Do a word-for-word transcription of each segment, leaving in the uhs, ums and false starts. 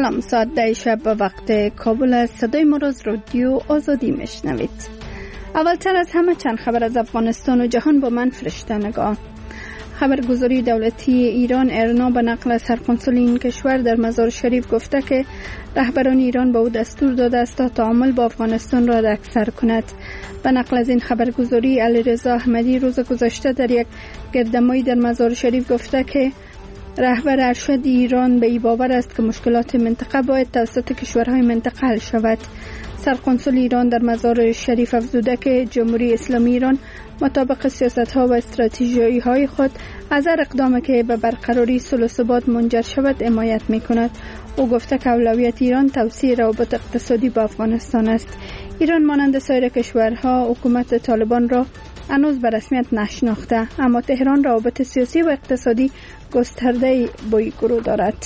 سلام، ساعت ده شب به وقت کابل است. صدای ما را از رادیو آزادی میشنوید. اولتر از همه چند خبر از افغانستان و جهان با من فرشته نگاه. خبرگزاری دولتی ایران ارنا به نقل سرقنسول این کشور در مزار شریف گفته که رهبران ایران به او دستور داده است تا تعامل با افغانستان را اکثر کند. به نقل از این خبرگزاری علیرضا احمدی روز گذشته در یک گردهمایی در مزار شریف گفته که رهبر ارشد ایران به این باور است که مشکلات منطقه باید توسط کشورهای منطقه حل شود. سرقنسول ایران در مزار شریف افزوده که جمهوری اسلامی ایران مطابق سیاست‌ها و استراتژی‌های خود از هر اقدامی که به برقراری صلح و ثبات منجر شود حمایت می‌کند. او گفته که اولویت ایران توسعه روابط اقتصادی با افغانستان است. ایران مانند سایر کشورها حکومت طالبان را هنوز به رسمیت نشناخته، اما تهران روابط سیاسی و اقتصادی گسترده با این گروه دارد.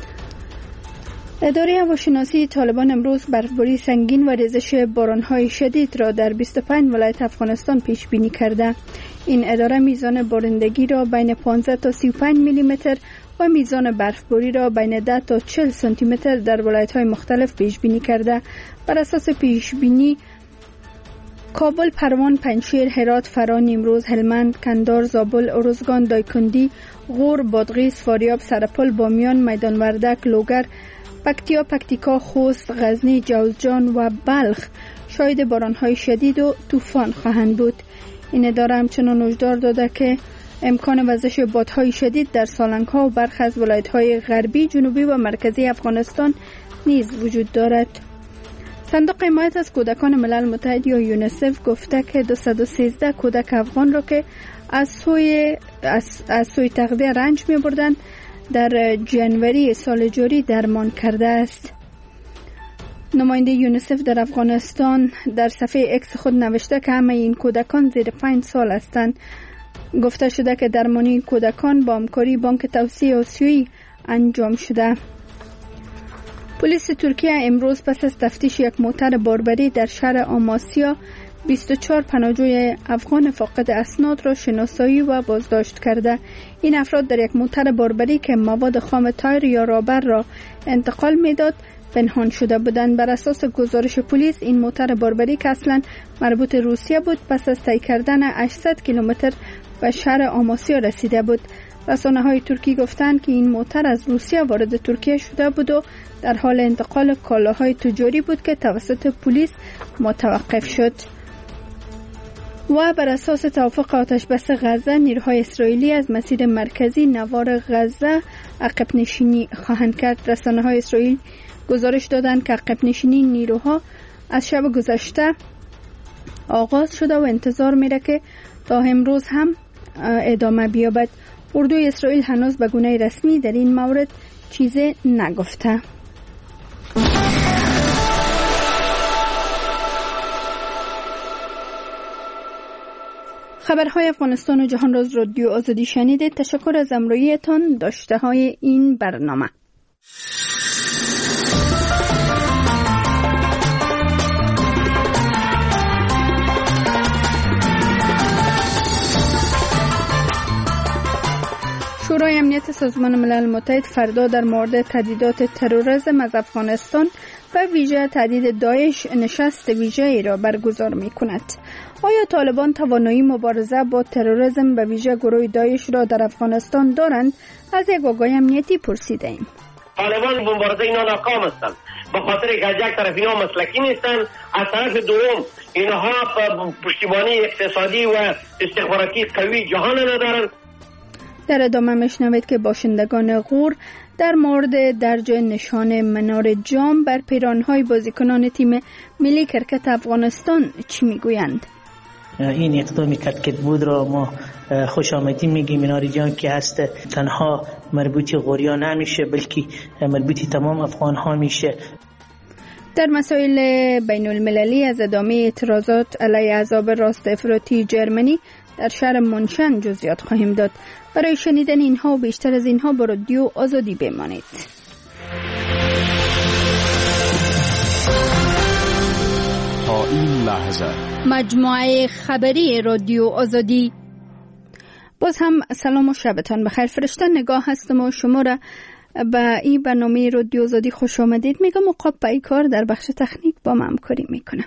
اداره هواشناسی طالبان امروز برفباری سنگین و ریزش باران‌های شدید را در بیست و پنج ولایت افغانستان پیش بینی کرده. این اداره میزان بارندگی را بین پانزده تا سی و پنج میلی متر و میزان برفباری را بین ده تا چهل سانتی متر در ولایت‌های مختلف پیش بینی کرده. بر اساس پیش بینی کابل، پروان، پنجشیر، هرات، فرا، نیمروز، هلمند، کندهار، زابل، ارزگان، دایکنډي، غور، بادغیس، فاریاب، سرپل، بامیان، میدان وردک، لوگر، پکتیا، پکتیکا، خوست، غزنی، جوزجان و بلخ شاهد باران‌های شدید و طوفان خواهند بود. این اداره همچنان هشدار داده که امکان وزش بادهای شدید در سالنگ‌ها و برخی از ولایت‌های غربی، جنوبی و مرکزی افغانستان نیز وجود دارد. صندوق حمایت از کودکان ملل متحد یا یونیسف گفته که دویست و سیزده کودک افغان را که از سوی از, از سوی تغذیه رنج می‌بردند در جنوری سال جاری درمان کرده است. نماینده یونیسف در افغانستان در صفحه اکس خود نوشته که همه این کودکان زیر پنج سال هستند. گفته شده که درمان این کودکان با همکاری بانک توسعه آسیایی انجام شده. پلیس ترکیه امروز پس از تفتیش یک موتر باربری در شهر آماسیا بیست و چهار پناهجوی افغان فاقد اسناد را شناسایی و بازداشت کرده. این افراد در یک موتر باربری که مواد خام تایر یا رابر را انتقال میداد پنهان شده بودند. بر اساس گزارش پلیس این موتر باربری که اصلا مربوط روسیه بود پس از طی کردن هشتصد کیلومتر به شهر آماسیا رسیده بود. رسانه‌های ترکی گفتند که این موتر از روسیه وارد ترکیه شده بود و در حال انتقال کالاهای تجاری بود که توسط پلیس متوقف شد. و بر اساس توافق آتش بس غزه، نیروهای اسرائیلی از مسیر مرکزی نوار غزه عقب نشینی خواهند کرد. رسانه‌های اسرائیل گزارش دادند که عقب نشینی نیروها از شب گذشته آغاز شده و انتظار میره که تا امروز هم ادامه بیابد. اردوی اسرائیل هنوز به گونه رسمی در این مورد چیزی نگفته. خبرهای افغانستان و جهان را از رادیو آزادی شنیدید. تشکر از همراهیتان. داشته های این برنامه. شورای امنیت سازمان ملل متحد فردا در مورد تهدیدات تروریسم از افغانستان و ویژه تهدید داعش نشست ویژه‌ای را برگزار می‌کند. آیا طالبان توانایی مبارزه با تروریسم و ویژه گروه داعش را در افغانستان دارند؟ از یک آگاه امنیتی پرسیدیم. طالبان به مبارزه اینا ناکام هستند، به خاطر که از یک طرف اینا مسلکی نیستند، از طرف دوم اینها پشتیبانی اقتصادی و استخباراتی قوی جهان ندارند. در ادامه میشنوید که باشندگان غور در مورد درج نشان منار جام بر پیرانهای بازیکنان تیم ملی کرکت افغانستان چی میگویند؟ این اقدامی کرکت بود را ما خوش آمدی میگیم. منار جام که هست تنها مربوطی غوریا نمیشه بلکه مربوطی تمام افغان ها میشه. در مسائل بین المللی از ادامه اعتراضات علیه عذاب راست افراطی جرمنی در شهر منشن جزئیات خواهیم داد. برای شنیدن اینها و بیشتر از اینها با رادیو آزادی بمانید. تا این لحظه مجموعه خبری رادیو آزادی. باز هم سلام و شبتان بخیر. فرشته نگاه هستم و شما را به این برنامه رادیو آزادی خوش آمدید میگم و قاب پای کار در بخش تکنیک با من همکاری میکنه.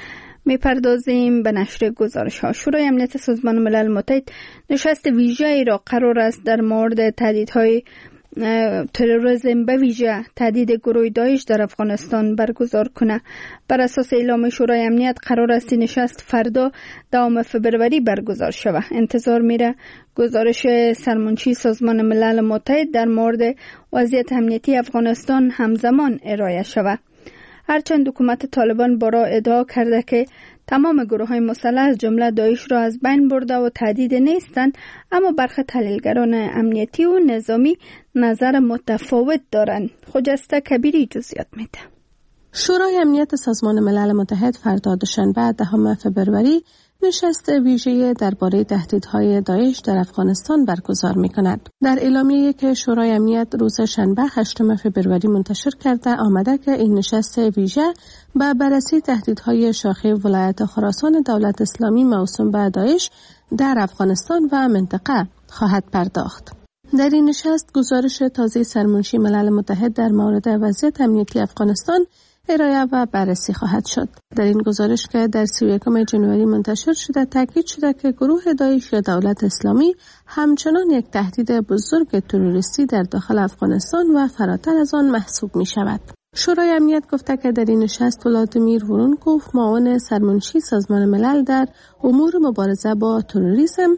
میپردازیم به نشر گزارش ها. شورای امنیت سازمان ملل متحد نشست ویژه ای را قرار است در مورد تهدیدهای تروریسم به ویژه تهدید گروه داعش در افغانستان برگزار کنه. بر اساس اعلام شورای امنیت قرار است نشست فردا دوم فبروری برگزار شود. انتظار میره گزارش سرمنشی سازمان ملل متحد در مورد وضعیت امنیتی افغانستان همزمان ارائه شود. هرچند حکومت طالبان بارها ادعا کرده که تمام گروه های مسلح از جمله داعش را از بین برده و تهدید نیستند، اما برخی تحلیلگران امنیتی و نظامی نظر متفاوت دارند. خجسته کبیری جزئیات میده. شورای امنیت سازمان ملل متحد فردا دوشنبه دهم فبروری نشست ویژه درباره تهدیدهای داعش در افغانستان برگزار می‌کند. در اعلامیه‌ای که شورای امنیت روز شنبه هشتم فبروری منتشر کرده آمده که این نشست ویژه به بررسی تهدیدهای شاخه ولایت خراسان دولت اسلامی موسوم به داعش در افغانستان و منطقه خواهد پرداخت. در این نشست گزارش تازه سرمنشی ملل متحد در مورد وضعیت امنیتی افغانستان ارائه و بررسی خواهد شد. در این گزارش که در سی و یکم ژانویه منتشر شده تاکید شده که گروه داعش یا دولت اسلامی همچنان یک تهدید بزرگ تروریستی در داخل افغانستان و فراتر از آن محسوب می شود. شورای امنیت گفته که در این نشست ولادیمیر ورونکوف معاون سرمنشی سازمان ملل در امور مبارزه با تروریسم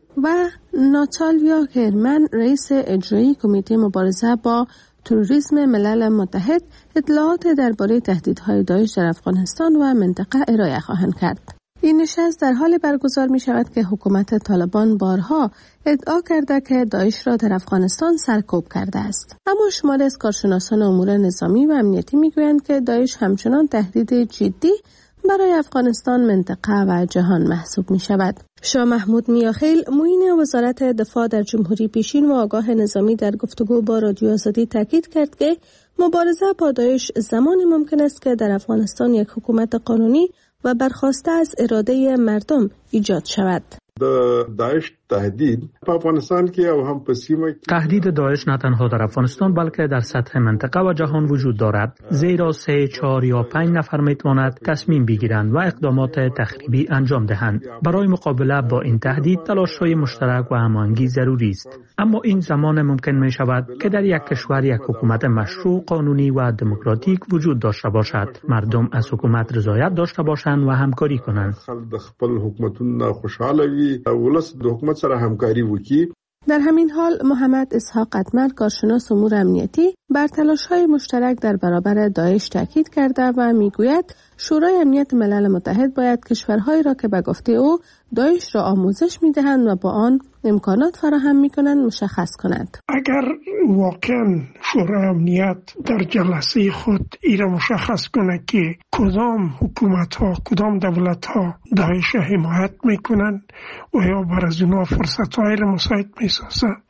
و ناتالیا هرمن رئیس اجرایی کمیته مبارزه با تروریسم ملل متحد اطلاعات درباره تهدیدهای داعش در افغانستان و منطقه ارائه خواهند کرد. این نشست در حال برگزار می شود که حکومت طالبان بارها ادعا کرده که داعش را در افغانستان سرکوب کرده است. اما شماری از کارشناسان امور نظامی و امنیتی می گویند که داعش همچنان تهدید جدی برای افغانستان، منطقه و جهان محسوب می شود. شاه محمود میاخیل معین وزارت دفاع در جمهوری پیشین و آگاه نظامی در گفتگو با رادیو آزادی تاکید کرد که مبارزه با داعش زمانی ممکن است که در افغانستان یک حکومت قانونی و برخواسته از اراده مردم ایجاد شود. داعش تهدید په افغانستان کې او هم په سیمه کې تهدید داعش نه تنها در افغانستان بلکه در سطح منطقه و جهان وجود دارد، زیرا سه چهار یا پنج نفر میتواند تصمیم بگیرند و اقدامات تخریبی انجام دهند. برای مقابله با این تهدید تلاش‌های مشترک و هماهنگی ضروری است، اما این زمان ممکن می شود که در یک کشور یک حکومت مشروع، قانونی و دموکراتیک وجود داشته باشد. مردم از حکومت رضایت داشته باشند و همکاری کنند. خپل حکومتونه خوشاله وي، ولس د حکومت سره همکاری وکړي. در همین حال محمد اسحاق قدمر کارشناس امور امنیتی بر تلاش‌های مشترک در برابر داعش تاکید کرده و میگوید شورای امنیت ملل متحد باید کشورهایی را که به گفته او داعش را آموزش می‌دهند و با آن امکانات فراهم می‌کنند مشخص کند. اگر واقعا شورای امنیت در جلسه خود ایرا مشخص کنه که کدام حکومت‌ها کدام دولت‌ها داعش را حمایت می‌کنند و یا بر از اونها فرصت‌های را مساعد می‌سازند،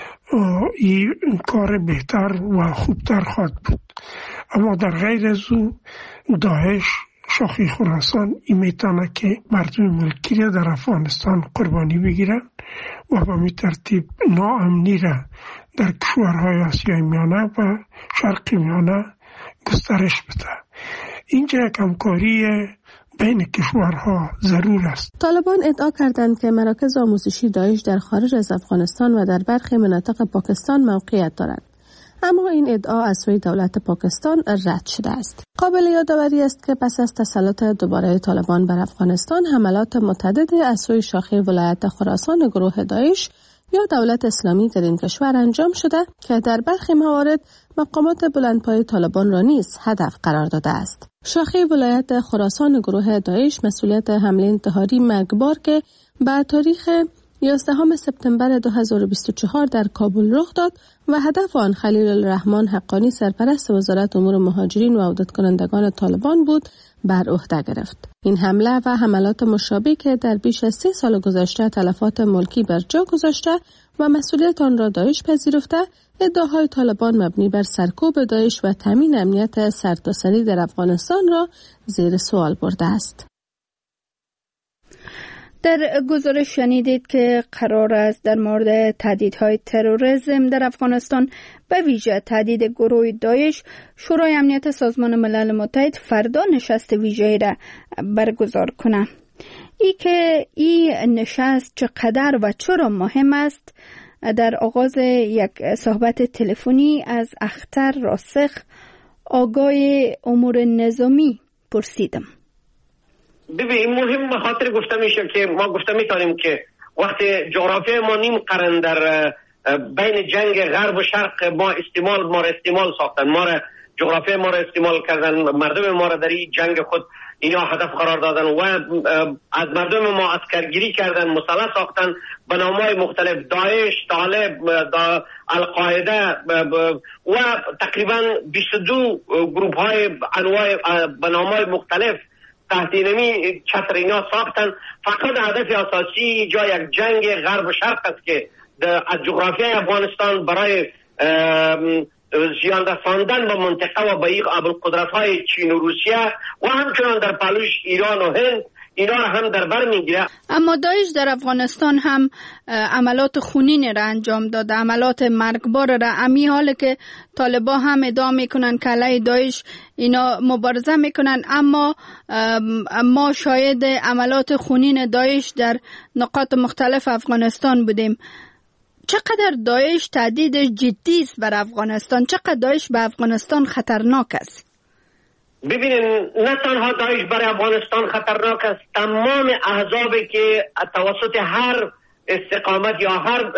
این کار بهتر و خوبتر خواهد بود. اما در غیر از او داعش شاخه خراسان این میتونه که مردم ملکی را در افغانستان قربانی بگیرن و به می ترتیب ناامنی را در کشورهای آسیای میانه و شرق میانه گسترش بده. اینجا یک همکاری بین کشورها ضرور است. طالبان ادعا کردند که مراکز آموزشی داعش در خارج از افغانستان و در برخی مناطق پاکستان موقعیت دارد، اما این ادعا از سوی دولت پاکستان رد شده است. قابل یادآوری است که پس از تسلط دوباره طالبان بر افغانستان حملات متعددی از سوی شاخه ولایت خراسان گروه داعش یا دولت اسلامی در این کشور انجام شده که در برخی موارد مقامات بلندپایه طالبان را نیز هدف قرار داده است. شاخه ولایت خراسان گروه داعش مسئولیت حمله انتحاری مرگبار که به تاریخ یازدهم سپتامبر دو هزار و بیست و چهار در کابل رخ داد و هدف آن خلیل الرحمن حقانی سرپرست وزارت امور مهاجرین و عودت کنندگان طالبان بود بر عهده گرفت. این حمله و حملات مشابه که در بیش از سه سال گذشته تلفات ملکی بر جا گذاشته و مسئولیت آن را داعش پذیرفته، ادعاهای طالبان مبنی بر سرکوب داعش و تامین امنیت سرتاسری در افغانستان را زیر سوال برده است. در گزارش شنیدید که قرار است در مورد تهدیدهای تروریسم در افغانستان به ویژه تهدید گروه داعش شورای امنیت سازمان ملل متحد فردا نشست ویژه‌ای را برگزار کنه. ای که این نشست چقدر و چرا مهم است در آغاز یک صحبت تلفنی از اختر راسخ آگاه امور نظامی پرسیدم. ببین مهم به خاطر گفته میشه که ما گفته میتونیم که وقتی جغرافیای ما نیم قرن در بین جنگ غرب و شرق ما استعمال ما را استعمال ساختن، ما را جغرافیای ما را استعمال کردن، مردم ما را در این جنگ خود اینا هدف قرار دادن و از مردم ما اسکرگیری کردن، مسلح ساختن به نام‌های مختلف، داعش، طالب، دا القاعده و تقریبا بیست و دو گروه های انواع به نام‌های مختلف تحت نمی چتر اینا ساختن. فقط هدف اساسی جای یک جنگ غرب و شرق است که از جغرافیای افغانستان برای زیان رساندن به منطقه و به این ابوالقدرت های چین و روسیه و همچنان در پهلوش ایران و هند اینا را هم در بر میگیره. اما داعش در افغانستان هم عملات خونین را انجام داده، عملات مرگبار را. امی حال که طالبا هم ادعا میکنن که علیه داعش اینا مبارزه میکنن، اما ما شاهد عملات خونین داعش در نقاط مختلف افغانستان بودیم. چقدر داعش تهدید جدی است بر افغانستان؟ چقدر داعش به افغانستان خطرناک است؟ ببینید نه تنها داعش برای افغانستان خطرناک است، تمام احزابی که توسط هر استقامت یا هر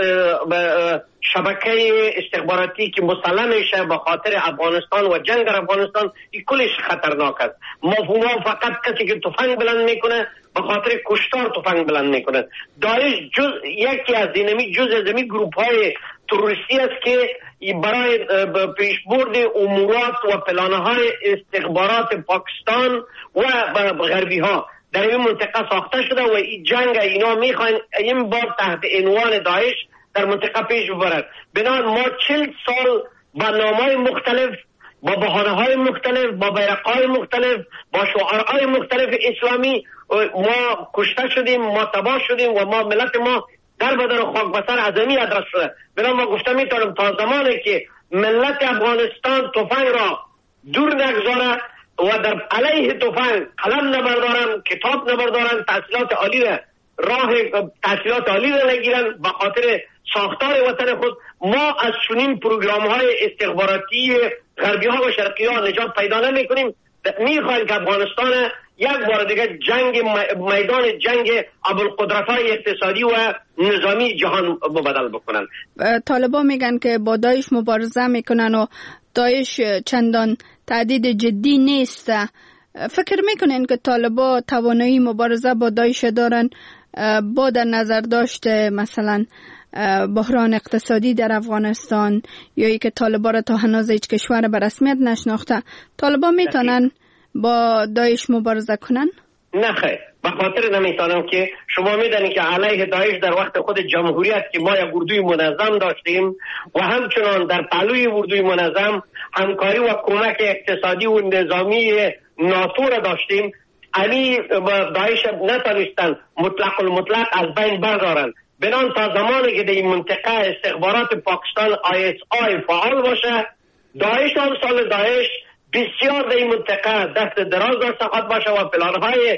شبکه استخباراتی که مسلح میشه به خاطر افغانستان و جنگ در افغانستان، این کلش خطرناک است. مفهوم فقط کسی که تفنگ بلند میکنه به خاطر کشتار تفنگ بلند میکنه. داعش جز یکی از اینمی جز از اینمی گروپ های تروریستی است که برای پیشبرد امورات و پلانهای استخبارات پاکستان و غربی ها در این منطقه ساخته شده و این جنگ اینا میخواین این بار تحت عنوان داعش در منطقه پیش ببرد. بنابراین ما چل سال با نامهای مختلف، با بهانه‌های مختلف، با بیرق‌های مختلف، با شعارهای مختلف اسلامی ما کشته شدیم، ما تباه شدیم و ما ملت ما در بدن و خاک بسر عظمی ادرس شده. بنابراین ما گفته میتونم تا زمانی که ملت افغانستان تفنگ را دور نگذاره و در علیه تفنگ قلم نبردارن، کتاب نبردارن، تحصیلات عالی راه تحصیلات عالی را نگیرن به خاطر ساختار وطن خود، ما از چنین پروگرام های استخباراتی غربی ها و شرقی ها نجات پیدا نمی کنیم. میخوایم که افغانستان یک بار دیگه جنگ میدان جنگ ابوالقدرت های اقتصادی و نظامی جهان بدل بکنن. طالبان میگن که با داعش مبارزه میکنن و داعش چندان تهدید جدی نیست. فکر میکنن که طالبان توانایی مبارزه با داعش دارن با در نظر داشته مثلا بحران اقتصادی در افغانستان یا ای که طالبان را تا هنوز هیچ کشور به رسمیت نشناخته، طالبان میتونن با داعش مبارزه کنن؟ نه خیر، به خاطر نمیتونم که شما میدونید که علیه داعش در وقت خود جمهوریت که ما یک اردوی منظم داشتیم و همچنان در پهلوی اردوی منظم همکاری و کمک اقتصادی و نظامی ناتو را داشتیم، علی داعش نتونستن مطلق المطلق از بین بردارن. بنان تا زمانی که در این منطقه استخبارات پاکستان آی اس آی فعال باشه، داعش هم سال داعش بسیار در این منطقه دست دراز داشته خواهد باشه و پلانهای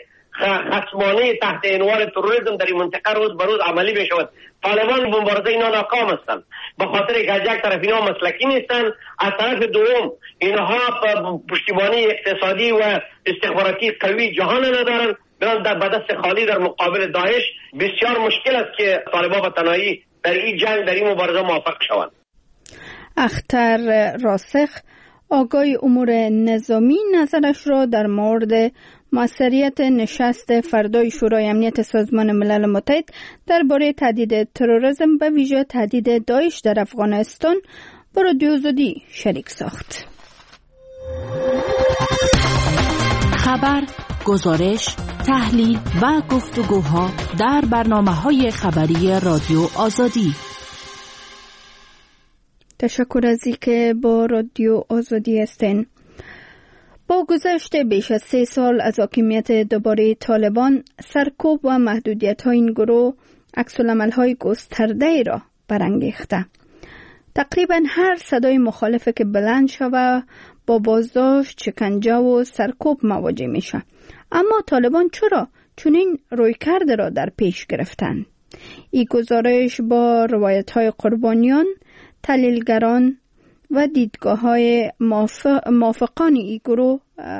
خصمانه تحت عنوان تروریسم در این منطقه روز به روز عملی بشود. طالبان مبارزه اینا ناکام هستند به خاطر که از یک طرف اینا مسلکی نیستن، از طرف دوم اینها پشتیبانی اقتصادی و استخباراتی قوی جهان ندارن. برای در بدست خالی در مقابل داعش بسیار مشکل است که طالبان به تنهایی در این جنگ در این مبارزه موفق شوند. اختر راسخ آگاه امور نظامی نظرش را در مورد موثریت نشست فردای شورای امنیت سازمان ملل متحد درباره تهدید تروریسم و ویژه تهدید داعش در افغانستان با رادیو آزادی شریک ساخت. خبر، گزارش، تحلیل و گفتگوها در برنامه‌های خبری رادیو آزادی. تشکر از اینکه با رادیو آزادی هستین. با گذشت بیش از سه سال از حاکمیت دوباره طالبان، سرکوب و محدودیت های این گروه عکس‌العمل های گسترده را برانگیخته. تقریبا هر صدای مخالفه که بلند شود با بازداشت، شکنجه و سرکوب مواجه میشه. اما طالبان چرا چنین رویکرد را در پیش گرفتند؟ این گزارش با روایت های قربانیان، تحلیلگران و دیدگاه های موافقان این گروه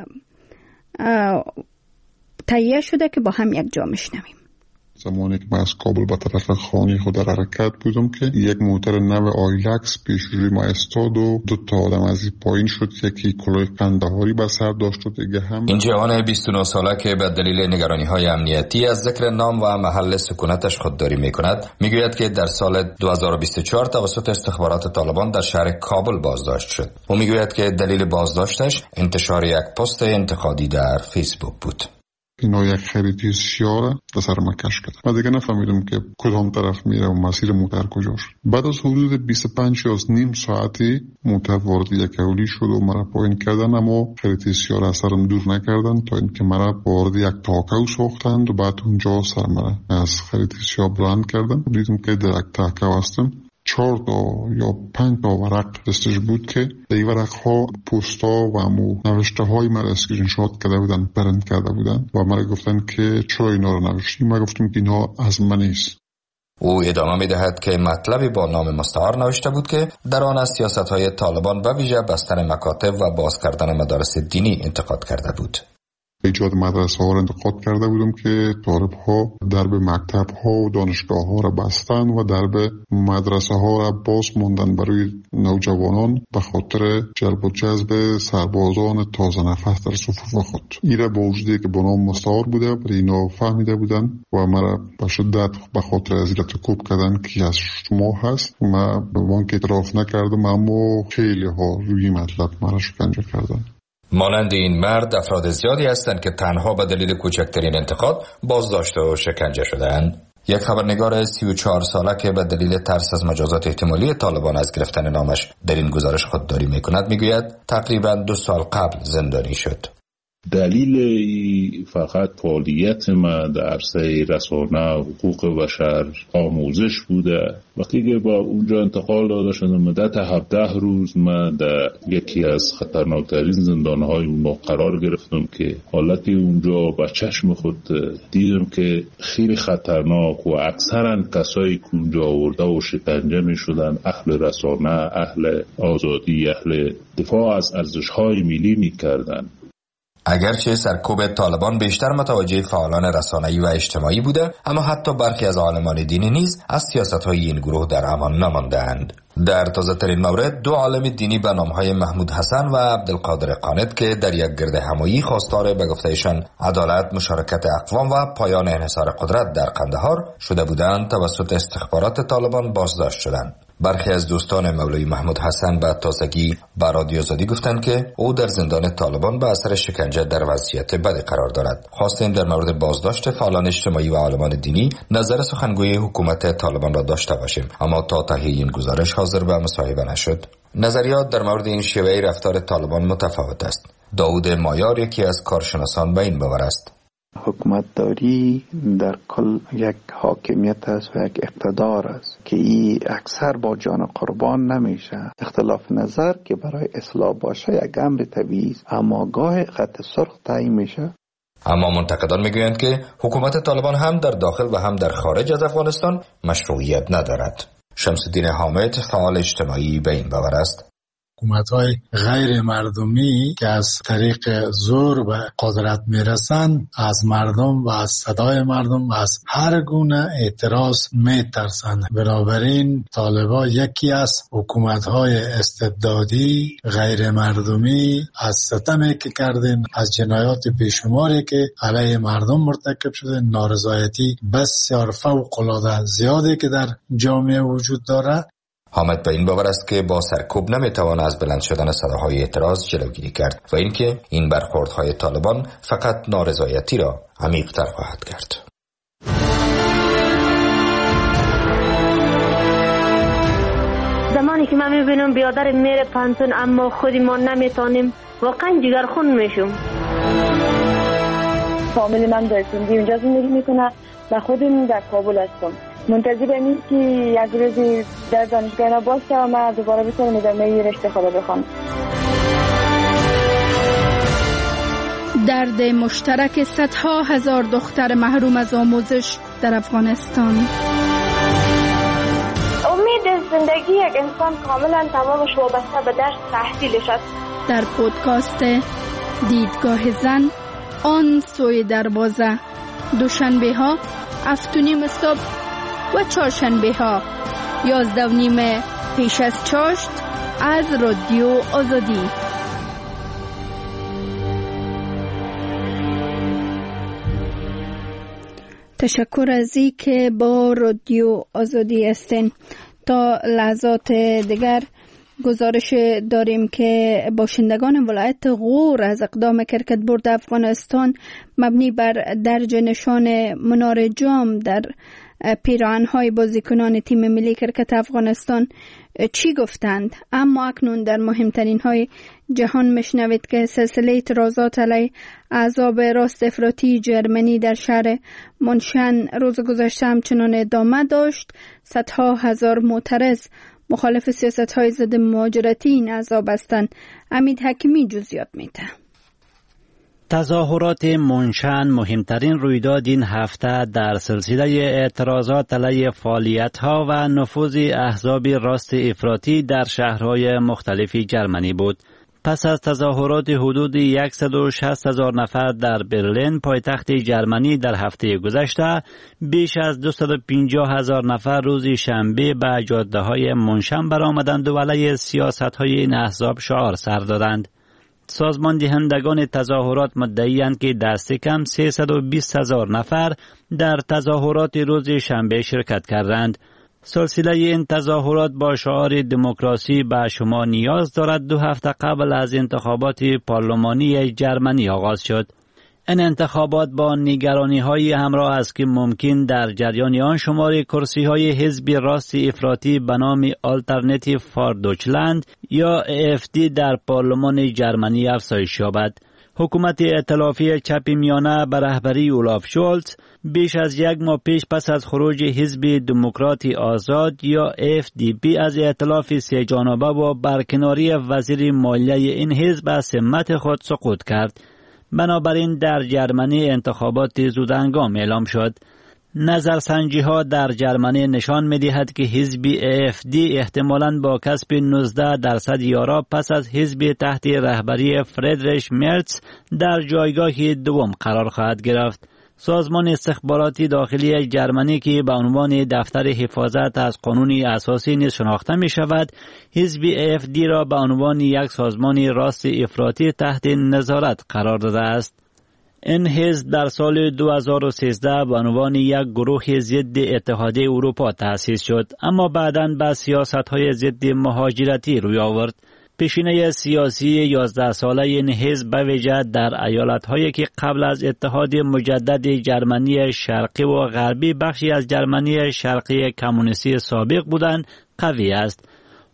تهیه شده که با هم یک جا میشنویم. زمانی که من از کابل به طرف خانه خود در حرکت بودم که یک موتر نو آیلکس پیش روی ما استاد و دو تا آدم از این پایین شد، یکی کلاه قندهاری به سر داشت و دیگه هم. این جوان بیست و نه ساله که به دلیل نگرانی های امنیتی از ذکر نام و محل سکونتش خودداری می کند، میگوید که در سال دو هزار و بیست و چهار توسط استخبارات طالبان در شهر کابل بازداشت شد. او میگوید که دلیل بازداشتش انتشار یک پست انتقادی در فیسبوک بود. اینا یک خریدی سیاره به سر من کش کرد. من دیگه نفهمیدم که کدام طرف میره و مسیر موتر کجاست. بعد از حدود بیست و پنج یا نیم ساعتی موتر وارد یک اولی شد و مرا پایین کردن، اما خریدی سیاره از سرم دور نکردن تا اینکه مرا وارد یک تاکو ساختند و بعد اونجا سر مرا از خریدی سیاره بلند کردن. دیدم که در یک تاکو هستم. چهار تا یا پنج تا ورق دستش بود که این ورق ها پوستا و امو نوشته های مرا اسکرین شات کرده بودن، پرنت کرده بودن و مرا گفتن که چرا اینا رو نوشتی؟ من گفتم که اینا از من نیست. او ادامه می دهد که مطلبی با نام مستعار نوشته بود که در آن از سیاست های طالبان به ویژه بستن مکاتب و باز کردن مدارس دینی انتقاد کرده بود. ایجاد مدرسه ها را انتقاد کرده بودم که طالب ها درب مکتب ها و دانشگاه ها را بستن و درب مدرسه ها را باز ماندن برای نوجوانان به خاطر جلب و جذب سربازان تازه نفس در صفوف خود. این را با وجودی که با نام مستعار بوده ولی اینا فهمیده بودن و مرا به شدت به خاطر ازیلت کوب کردن که از شما هست. من به بانک اعتراف نکردم اما خیلی ها روی مطلب مرا شکنجه کردن. مانند این مرد افراد زیادی هستند که تنها به دلیل کوچکترین انتقاد بازداشت و شکنجه شدند. یک خبرنگار سی و چهار ساله که به دلیل ترس از مجازات احتمالی طالبان از گرفتن نامش در این گزارش خودداری میکند، میگوید تقریبا دو سال قبل زندانی شد. دلیل فقط فعالیت من در عرصه رسانه حقوق بشر آموزش بوده. وقتی که با اونجا انتقال داده شدم مدت هفده روز من در یکی از خطرناکترین زندانهای اون قرار گرفتم که حالتی اونجا با چشم خود دیدم که خیلی خطرناک و اکثرا کسایی که اونجا آورده و شکنجه می شدن اهل رسانه، اهل آزادی، اهل دفاع از ارزش‌های ملی می کردن. اگرچه سرکوب طالبان بیشتر متوجه فعالان رسانه‌ای و اجتماعی بوده، اما حتی برخی از عالمان دینی نیز از سیاست‌های این گروه در امان نمانده‌اند. در تازه‌ترین مورد دو عالم دینی به نام‌های محمود حسن و عبدالقادر قانت که در یک گرد همایی خواستار به گفته‌ایشان عدالت، مشارکت اقوام و پایان انحصار قدرت در قندهار شده بودند توسط استخبارات طالبان بازداشت شدند. برخی از دوستان مولوی محمود حسن به تازگی به رادیو آزادی گفتند که او در زندان طالبان به اثر شکنجه در وضعیت بدی قرار دارد. خواستیم در مورد بازداشت فعالان اجتماعی و عالمان دینی نظر سخنگوی حکومت طالبان را داشته باشیم، اما تا تهیه این گزارش حاضر به مصاحبه نشد. نظریات در مورد این شیوه رفتار طالبان متفاوت است. داود مایار یکی از کارشناسان به این باور است. حکومت داری در کل یک حاکمیت است و یک اقتدار است که این اکثر با جان قربان نمیشه. اختلاف نظر که برای اصلاح باشه یک امر طبیعی است، اما گاه خط سرخ تعیین میشه. اما منتقدان میگویند که حکومت طالبان هم در داخل و هم در خارج از افغانستان مشروعیت ندارد. شمس الدین حامد فعال اجتماعی به این باور است. حکومت‌های غیر مردمی که از طریق زور به قدرت میرسند از مردم و از صدای مردم و از هر گونه اعتراض میترسند. بنابراین طالبان یکی از حکومت‌های استبدادی غیر مردمی از ستمی که کردن، از جنایات بیشماری که علیه مردم مرتکب شده، نارضایتی بسیار فوق‌العاده زیادی که در جامعه وجود دارد. حامد به این باور است که با سرکوب نمیتوان از بلند شدن صداهای اعتراض جلوگیری کرد و اینکه این برخوردهای طالبان فقط نارضایتی را عمیق‌تر خواهد کرد. زمانی که من میبینم بیادر میره پانتون اما خودی ما نمیتونیم، واقعا جگرخون میشم. فامیل من در سندی اونجا زندگی میکنه و خودم در کابل هستم. منتظر این که یک روزی در دانشگاه باشه و من دوباره بتونم ادامه رشته خود بخونم. درد مشترک صدها هزار دختر محروم از آموزش در افغانستان. امید زندگی یک انسان کاملا تمامش وابسته به درس تحصیلش است. در پودکاست دیدگاه زن، آن سوی دروازه، دوشنبه ها هفت و نیم صبح و چهارشنبه ها یازده و نیم پیش از چاشت از رادیو آزادی. تشکر از این که با رادیو آزادی هستین. تا لحظات دیگر گزارش داریم که باشندگان ولایت غور از اقدام کرکت بورد افغانستان مبنی بر درج نشان منار جام در پیراهن‌های بازیکنان تیم ملی کرکت افغانستان چی گفتند. اما اکنون در مهمترین های جهان مشنوید که سلسله اعتراضات علیه احزاب راست افراطی جرمنی در شهر منشن روز گذشته همچنان ادامه داشت. صدها هزار معترض مخالف سیاست‌های ضد مهاجرتی این احزاب هستند. امید حکیمی جزئیات میده. تظاهرات منشن مهمترین رویداد این هفته در سلسله اعتراضات علیه فعالیت‌ها و نفوذ احزاب راست افراطی در شهرهای مختلف جرمنی بود. پس از تظاهرات حدود صد و شصت هزار نفر در برلین پایتخت جرمنی در هفته گذشته، بیش از دویست و پنجاه هزار نفر روز شنبه به جاده‌های منشن برآمدند و علیه سیاست‌های این احزاب شعار سر دادند. سازمان دهندگان تظاهرات مدعی‌اند که دست کم سیصد و بیست هزار نفر در تظاهرات روز شنبه شرکت کردند. سلسله این تظاهرات با شعار دموکراسی به شما نیاز دارد دو هفته قبل از انتخابات پارلمانی جرمنی آغاز شد. این انتخابات با نگرانی‌های همراه است که ممکن در جریان آن شمار کرسی‌های حزب راست افراطی به نام آلترناتیو فار دویچلند یا ای اف دی در پارلمان جرمنی افزایش یابد. حکومت ائتلافی چپ میانه به رهبری اولاف شولز بیش از یک ماه پیش پس از خروج حزب دموکرات آزاد یا اف دی پی از ائتلاف سه جانبه و برکناری وزیر مالیه این حزب از سمت خود سقوط کرد. بنابراین در جرمنی انتخابات زودهنگام اعلام شد. نظرسنجی ها در جرمنی نشان می دهد که حزب ای اف دی احتمالاً با کسب نوزده درصد یارا پس از حزب تحت رهبری فریدریش مرتز در جایگاه دوم قرار خواهد گرفت. سازمان استخباراتی داخلی جرمنی که به عنوان دفتر حفاظت از قانون اساسی نیز شناخته می شود، حزب ای اف دی را به عنوان یک سازمان راست افراطی تحت نظارت قرار داده است. این حزب در سال دو هزار و سیزده به عنوان یک گروه ضد اتحادیه اروپا تأسیس شد، اما بعداً به سیاست‌های ضد مهاجرتی روی آورد. پیشینه سیاسی یازده ساله این حزب به ویژه در ایالت‌هایی که قبل از اتحاد مجدد جرمنی شرقی و غربی بخشی از جرمنی شرقی کمونیستی سابق بودند قوی است.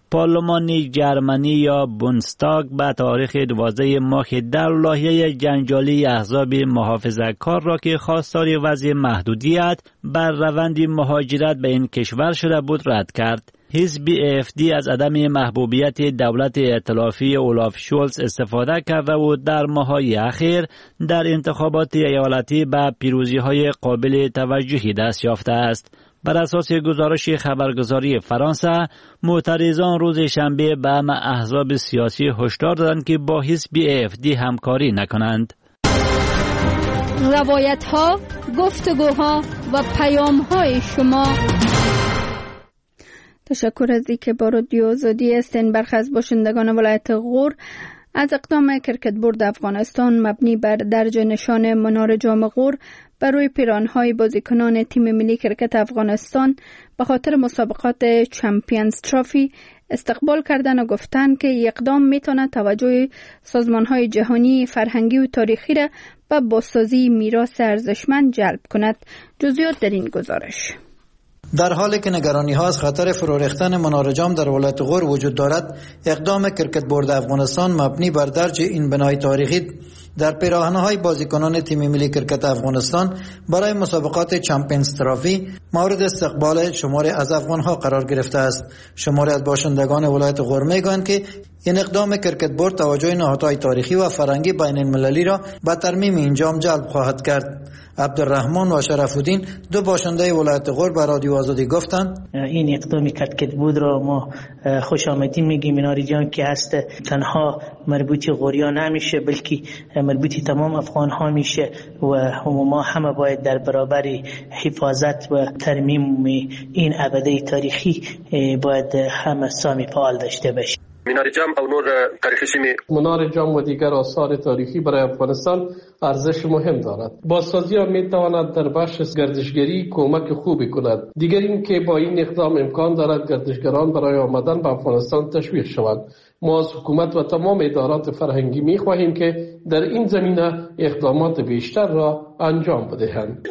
پارلمان جرمنی یا بوندستاگ به تاریخ دوازده ماه در لایحه جنجالی احزاب محافظه‌کار را که خواستار وضع محدودیت بر روند مهاجرت به این کشور شده بود رد کرد. حزب ای اف دی از عدم محبوبیت دولت ائتلافی اولاف شولز استفاده کرده و در ماه‌های اخیر در انتخابات ایالتی به پیروزی‌های قابل توجهی دست یافته است. بر اساس گزارش خبرگزاری فرانسه، معترضان روز شنبه به همه احزاب سیاسی هشدار دادند که با حزب ای اف دی همکاری نکنند. روایت‌ها، گفتگوها و پیام‌های شما. تشکر از اینکه با رادیو آزادی هستین. برخی از باشندگان ولایت غور از اقدام کرکت بورد افغانستان مبنی بر درج نشان منار جام غور بر روی پیراهن‌های بازیکنان تیم ملی کرکت افغانستان به خاطر مسابقات چمپیونز ترافی استقبال کردن و گفتند که اقدام میتونه توجه سازمان‌های جهانی فرهنگی و تاریخی را به بازسازی میراث ارزشمند جلب کند. جزئیات در این گزارش. در حالی که نگرانی ها از خطر فرو ریختن منار جام در ولایت غور وجود دارد، اقدام کرکت بورد افغانستان مبنی بر درج این بنای تاریخی در پیراهن‌های بازیکنان تیم ملی کرکت افغانستان برای مسابقات چمپیونز ترافی مورد استقبال شماری از افغان‌ها قرار گرفته است. شماری از باشندگان ولایت غور میگویند که این اقدام کرکت بورد توجه نهادهای تاریخی و فرهنگی بین المللی را به ترمیم این جام جلب خواهد کرد. عبدالرحمن و شرف الدین دو باشنده ولایت غور به رادیو آزادی گفتند این اقدامی کرکت بورد را ما خوش آمدید میگیم. مناری جان که هست تنها مربوطی غوریا نمیشه بلکه مربوطی تمام افغان ها میشه و ما همه باید در برابر حفاظت و ترمیم این ابده تاریخی باید همه سامی فعال داشته باشیم. منار جام او نور تاریخی سیمه منار جام و دیگر آثار تاریخی برای افغانستان ارزش مهم دارد. بازسازی آن می تواند در بخش گردشگری کمک خوبی کند. دیگر این که با این اقدام امکان دارد گردشگران برای آمدن به افغانستان تشویق شوند. ما از حکومت و تمام ادارات فرهنگی می خواهیم که در این زمینه اقدامات بیشتر را انجام بدهند.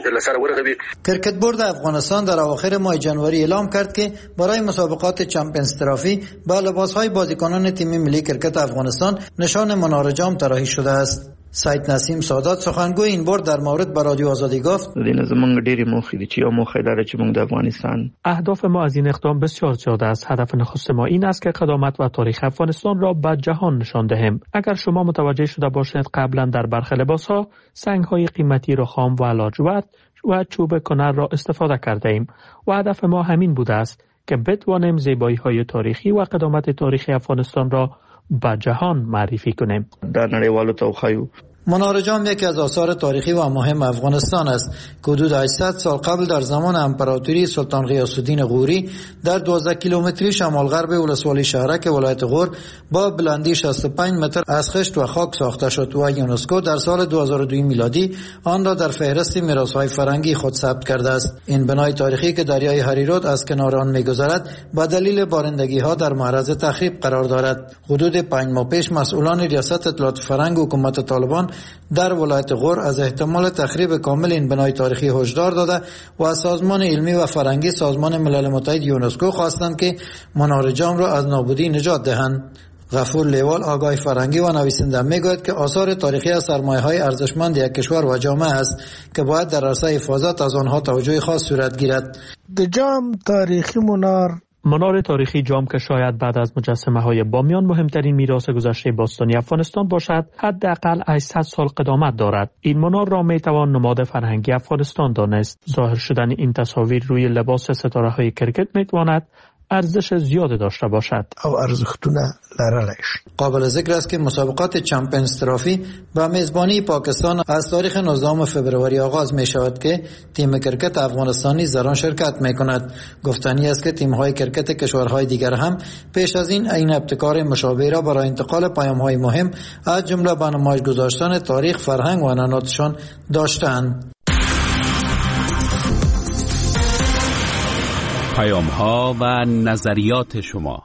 کرکت بورد افغانستان در اواخر ماه جنوری اعلام کرد که برای مسابقات چمپیونز ترافی با لباسهای بازیکنان تیم ملی کرکت افغانستان نشان منار جام طراحی شده است. سید نسیم سادات سخنگوی این بورد در مورد به رادیو آزادی گفت دین زمونږ ډېری موخې دي چې یو موخه داره چې موږ د افغانستان اهداف ما از این اقدام بسیار زیاد است. هدف نخست ما این است که قدامت و تاریخ افغانستان را به جهان نشان دهیم. اگر شما متوجه شده باشید قبلا در برخی لباس‌ها سنگ‌های قیمتی رخام و لاجورد و چوب کنر را استفاده کرده ایم و هدف ما همین بوده است که بتوانیم زیبایی‌های تاریخی و قدامت تاریخی افغانستان را به جهان معرفی کنیم. در نړیوالو ته وښایو. منار جام یکی از آثار تاریخی و مهم افغانستان است که حدود هشتصد سال قبل در زمان امپراتوری سلطان غیاث الدین غوری در دوازده کیلومتری شمال غرب ولسوالی شهرک ولایت غور با بلندی شصت و پنج متر از خشت و خاک ساخته شد و یونسکو در سال دو هزار و دو میلادی آن را در فهرست میراث‌های فرهنگی خود ثبت کرده است. این بنای تاریخی که دریای هریرود از کنار آن می‌گذرد به دلیل بارندگی‌ها در معرض تخریب قرار دارد. حدود پنج ماه پیش مسئولان ریاست اطلاعات فرهنگ حکومت طالبان در ولایت غور از احتمال تخریب کامل این بنای تاریخی هشدار داده و از سازمان علمی و فرهنگی سازمان ملل متحد یونسکو خواستند که منار جام را از نابودی نجات دهند. غفور لیوال آگاه فرهنگی و نویسنده میگوید که آثار تاریخی از سرمایه‌های ارزشمند یک کشور و جامعه است که باید در عرصه حفاظت از آنها توجه خاص صورت گیرد. د جام تاریخی منار منار تاریخی جام که شاید بعد از مجسمه های بامیان مهمترین میراث گذشته باستانی افغانستان باشد، حداقل هشتصد سال قدامت دارد. این منار را می توان نماد فرهنگی افغانستان دانست. ظاهر شدن این تصاویر روی لباس ستاره های کرکت می تواند ارزش زیاد داشته باشد او ارزښتونه لرلش. قابل ذکر است که مسابقات چمپیونز ترافی به میزبانی پاکستان از تاریخ نوزدهم فوریه آغاز می شود که تیم کرکت افغانستانی در آن شرکت می کند. گفتنی است که تیم های کرکت کشورهای دیگر هم پیش از این این ابتکار مشابه را برای انتقال پیام های مهم از جمله به نمایش گذاشتن تاریخ، فرهنگ و عنعناتشان داشتند. پیام ها و نظریات شما.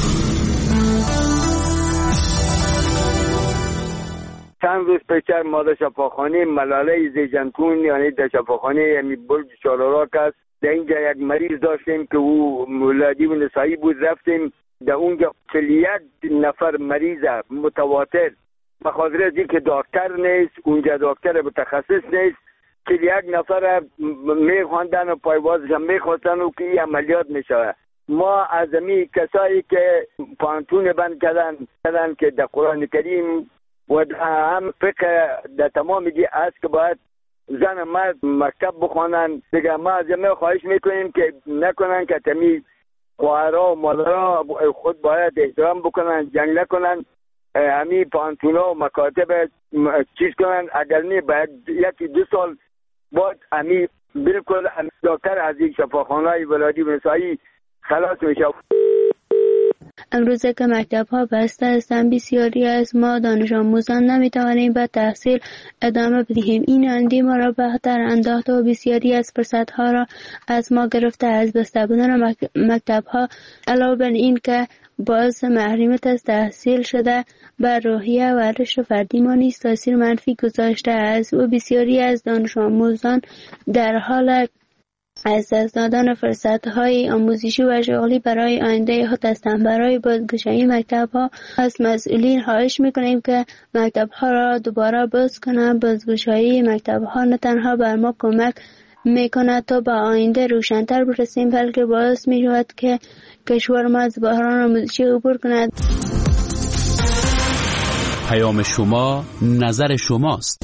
چند روز پیش ما در شفاخانه ملاله زیجنکون یعنی در شفاخانه یعنی برج چالاراک است. در اینجا یک مریض داشتیم که او مولادی و نسایی بود. رفتیم در اونجا چهل و یک نفر مریض متواتر به خاطر از اینکه دکتر نیست، اونجا دکتر متخصص نیست، چهل و یک نفر میخواندن و پایوازش هم میخواستن و که این عملیات میشه. ما از امی کسایی که پانتون بند کردن کردن که در قرآن کریم و هم فقه در تمام دی است که باید زن مرد مکتب بخوانن. دیگه ما از امی خواهش میکنیم که نکنن که تمی خواهرها و مادرها خود باید احترام بکنن، جنگ نکنن، همی پانتونا و مکاتب چیز کنن. اگر نه باید یکی دو سال بعد همی بالکل دکتر از این شفاخانه‌های ولادی و نسایی خلاص میشه. امروزه که مکتب ها بسته هستند بسیاری از ما دانش آموزان نمیتوانیم به تحصیل ادامه بدهیم. این اندی ما را بهتر انداخته و بسیاری از فرصت ها را از ما گرفته. از بسته بودن مکتب ها علاوه بر این که باعث محرومیت از تحصیل شده بر روحیه و رشد فردی ما نیز تاثیر منفی گذاشته است و بسیاری از دانش آموزان در حال از دست دادن فرصت‌های آموزشی و شغلی برای آینده خود هستند. برای بازگشایی مکتب‌ها از مسئولین خواهش می‌کنیم که مکتب‌ها را دوباره باز کنند. بازگشایی مکتب‌ها نه تنها بر ما کمک می‌کند تا به آینده روشن‌تر برسیم، بلکه باعث می‌شود که کشور ما از بحران آموزشی عبور کند. پیام شما، نظر شماست.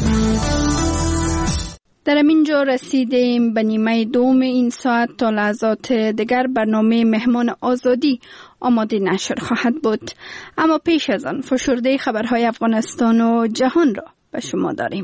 در اینجا رسیدیم به نیمه دوم این ساعت. تا لحظات دیگر برنامه مهمان آزادی آماده نشر خواهد بود، اما پیش از آن فشرده خبرهای افغانستان و جهان را به شما داریم.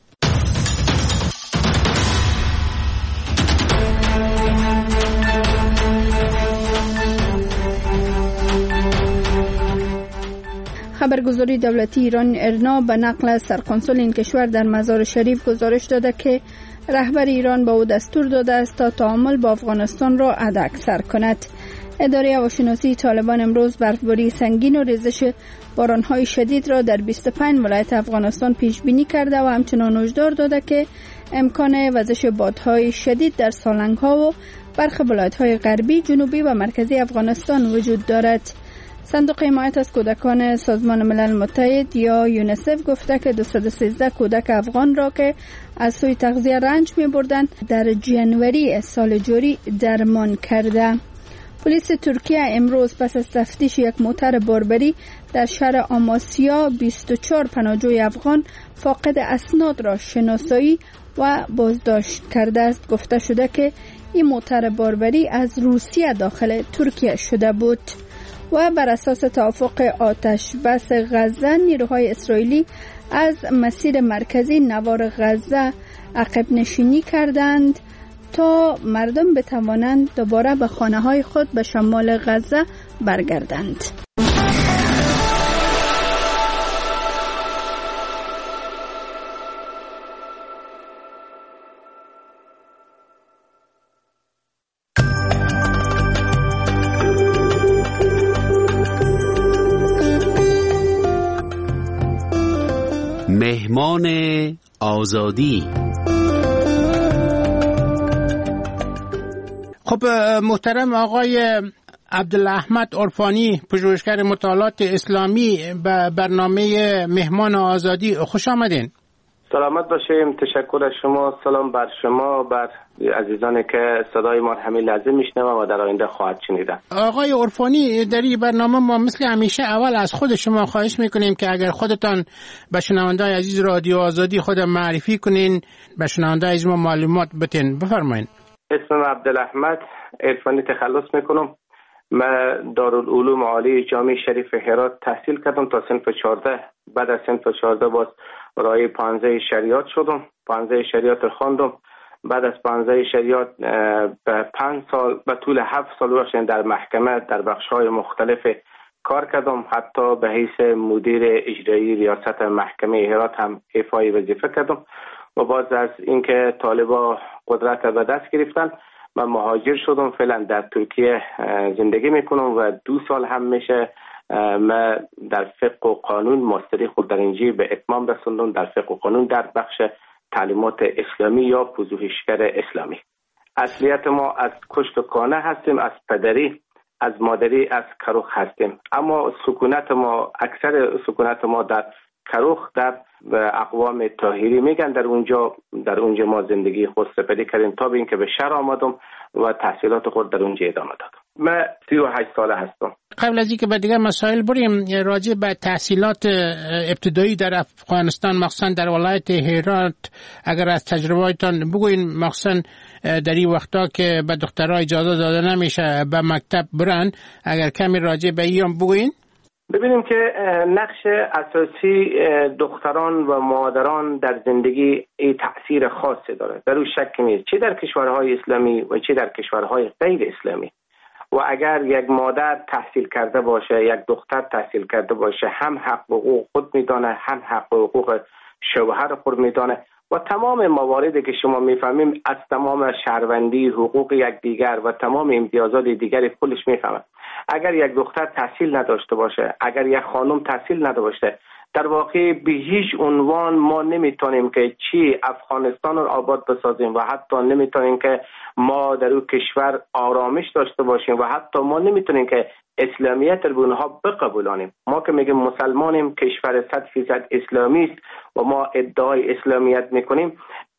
خبرگزاری دولتی ایران ارنا به نقل از سرقنسول این کشور در مزار شریف گزارش داده که رهبر ایران به او دستور داده است تا تعامل با افغانستان را حداکثر کند. اداره هواشناسی طالبان امروز برفباری سنگین و ریزش بارانهای شدید را در بیست و پنج ولایت افغانستان پیش بینی کرده و همچنان هشدار داده که امکان وزش بادهای شدید در سالنگ‌ها و برخی ولایت‌های غربی، جنوبی و مرکزی افغانستان وجود دارد. صندوق حمایت از کودکان سازمان ملل متحد یا یونیسف گفته که دویست و سیزده کودک افغان را که از سوی تغذیه رنج می بردند در جنوری سال جاری درمان کرده. پلیس ترکیه امروز پس از تفتیش یک موتر باربری در شهر آماسیا بیست و چهار پناهجوی افغان فاقد اسناد را شناسایی و بازداشت کرده است. گفته شده که این موتر باربری از روسیه داخل ترکیه شده بود. و بر اساس توافق آتش بس غزه، نیروهای اسرائیلی از مسیر مرکزی نوار غزه عقب نشینی کردند تا مردم بتوانند دوباره به خانه‌های خود به شمال غزه برگردند. مهمان آزادی. خب محترم آقای عبدالاحمد عرفانی، پژوهشگر مطالعات اسلامی، به برنامه مهمان آزادی خوش آمدین. سلامت باشیم. تشکر از شما. سلام بر شما، بر عزیزانی که صدای ما همین لحظه میشنوند و در آینده خواهد شنیدن. آقای عرفانی، در این برنامه ما مثل همیشه اول از خود شما خواهش میکنیم که اگر خودتان به شنونده‌های عزیز رادیو آزادی خود معرفی کنین، به شنونده‌های عزیز ما معلومات بدین. بفرمایید. اسمم عبدالاحمد عرفانی، تخلص میکنم. من دارالعلوم عالی جامعه شریف هرات تحصیل کردم تا صنف چهارده. بعد از صنف چهارده باز رای پانزده شریعت شدم. پانزده شریعت خواندم. بعد از پانزده شریعت به پنج سال به طول هفت سال باشین در محکمه در بخش‌های مختلف کار کردم. حتی به حیث مدیر اجرایی ریاست محکمه هرات هم ایفای وظیفه کردم. و باز از اینکه طالبا قدرت به دست گرفتن، من مهاجر شدم. فعلا در ترکیه زندگی میکنم و دو سال هم میشه من در فقه و قانون ماستری خود در اینجا به اتمام رسوندم، در فقه و قانون در بخش تعلیمات اسلامی یا پژوهشگر اسلامی. اصلیت ما از کشت و کانه هستیم، از پدری، از مادری، از کروخ هستیم. اما سکونت ما، اکثر سکونت ما در کروخ، در اقوام طاهری میگن. در اونجا در اونجا ما زندگی خود سپری کردیم تا به اینکه به شهر آمدم و تحصیلات خود در اونجا ادامه دادم. من سی و هشت ساله هستم. قبل از اینکه به دیگر مسائل بریم، راجع به تحصیلات ابتدایی در افغانستان مخصوصا در ولایت هرات اگر از تجربه‌تان بگوین، مخصوصا در این وقتا که به دخترها اجازه داده نمیشه به مکتب برن، اگر کمی راجع به این بگوین. ببینیم که نقش اساسی دختران و مادران در زندگی ای تأثیر خاصی داره، در اون شک نیست، چه در کشورهای اسلامی و چه در کشورهای غیر اسلامی. و اگر یک مادر تحصیل کرده باشه، یک دختر تحصیل کرده باشه، هم حق و حقوق خود میدانه، هم حق و حقوق شوهر خود میدانه و تمام مواردی که شما میفهمیم از تمام شهروندی، حقوق یک دیگر و تمام امتیازات دیگری خودش میفهمه. اگر یک دختر تحصیل نداشته باشه، اگر یک خانم تحصیل نداشته، در واقع به هیچ عنوان ما نمیتونیم که چی افغانستان رو آباد بسازیم و حتی نمیتونیم که ما در اون کشور آرامش داشته باشیم و حتی ما نمیتونیم که اسلامیت رو به اونها بقبولانیم. ما که میگیم مسلمانیم، کشور صد فیصد اسلامی است و ما ادعای اسلامیت میکنیم،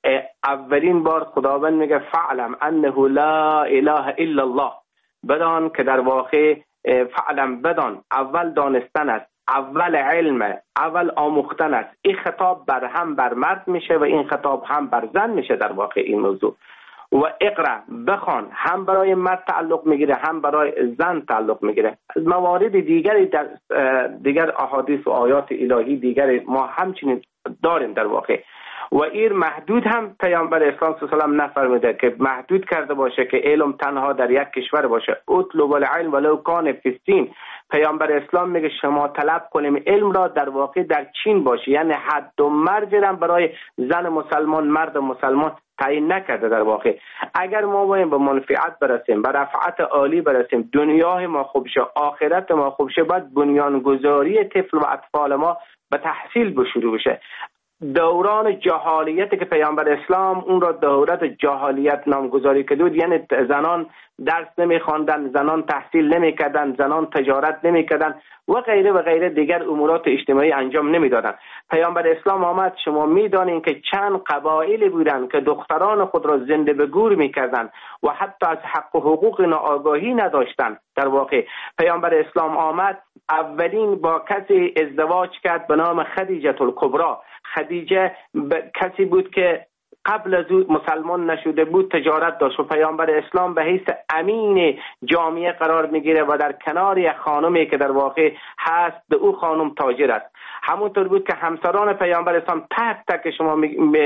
اولین بار خداوند میگه فعلم انه لا اله الا الله، بدان که در واقع فعلم بدان، اول دانستن است، اول علم، اول آموختن است. این خطاب بر هم بر مرد میشه و این خطاب هم بر زن میشه در واقع این موضوع. و اقرا بخوان هم برای مرد تعلق میگیره هم برای زن تعلق میگیره. موارد دیگری در دیگر احادیث و آیات الهی دیگر ما همچنین داریم در واقع. و این محدود هم پیامبر اسلام صلی الله علیه و آله نفرموده که محدود کرده باشه که علم تنها در یک کشور باشه. اطلب العلم ولو کان فی الصین. پیامبر اسلام میگه شما طلب کنیم علم را در واقع در چین باشه، یعنی حد و مرج را برای زن مسلمان مرد مسلمان تعیین نکرده در واقع. اگر ما باید به منفعت برسیم، به رفعت عالی برسیم، دنیای ما خوب شه، آخرت ما خوب شه، باید بنیانگذاری طفل و اطفال ما به تحصیل به شروع بشه. دوران جهالیتی که پیامبر اسلام اون را دورت جهالیت نامگذاری کرد، یعنی زنان درس نمیخواندن، زنان تحصیل نمیکردن، زنان تجارت نمیکردن و غیره و غیره دیگر امورات اجتماعی انجام نمیدادن. پیامبر اسلام آمد، شما میدانین که چند قبایلی بودن که دختران خود را زنده به گور میکردن و حتی از حق و حقوق آگاهی نداشتن. در واقع پیامبر اسلام آمد، اولین با کسی ازدواج کرد به نام خدیجه الکبری. خدیجه کسی بود که قبل از او مسلمان نشده بود، تجارت داشت و پیامبر اسلام به حیث امین جامعه قرار میگیره و در کنار یک خانمی که در واقع هست به او خانم تاجر است. همونطور بود که همسران پیامبر اسلام تک تک شما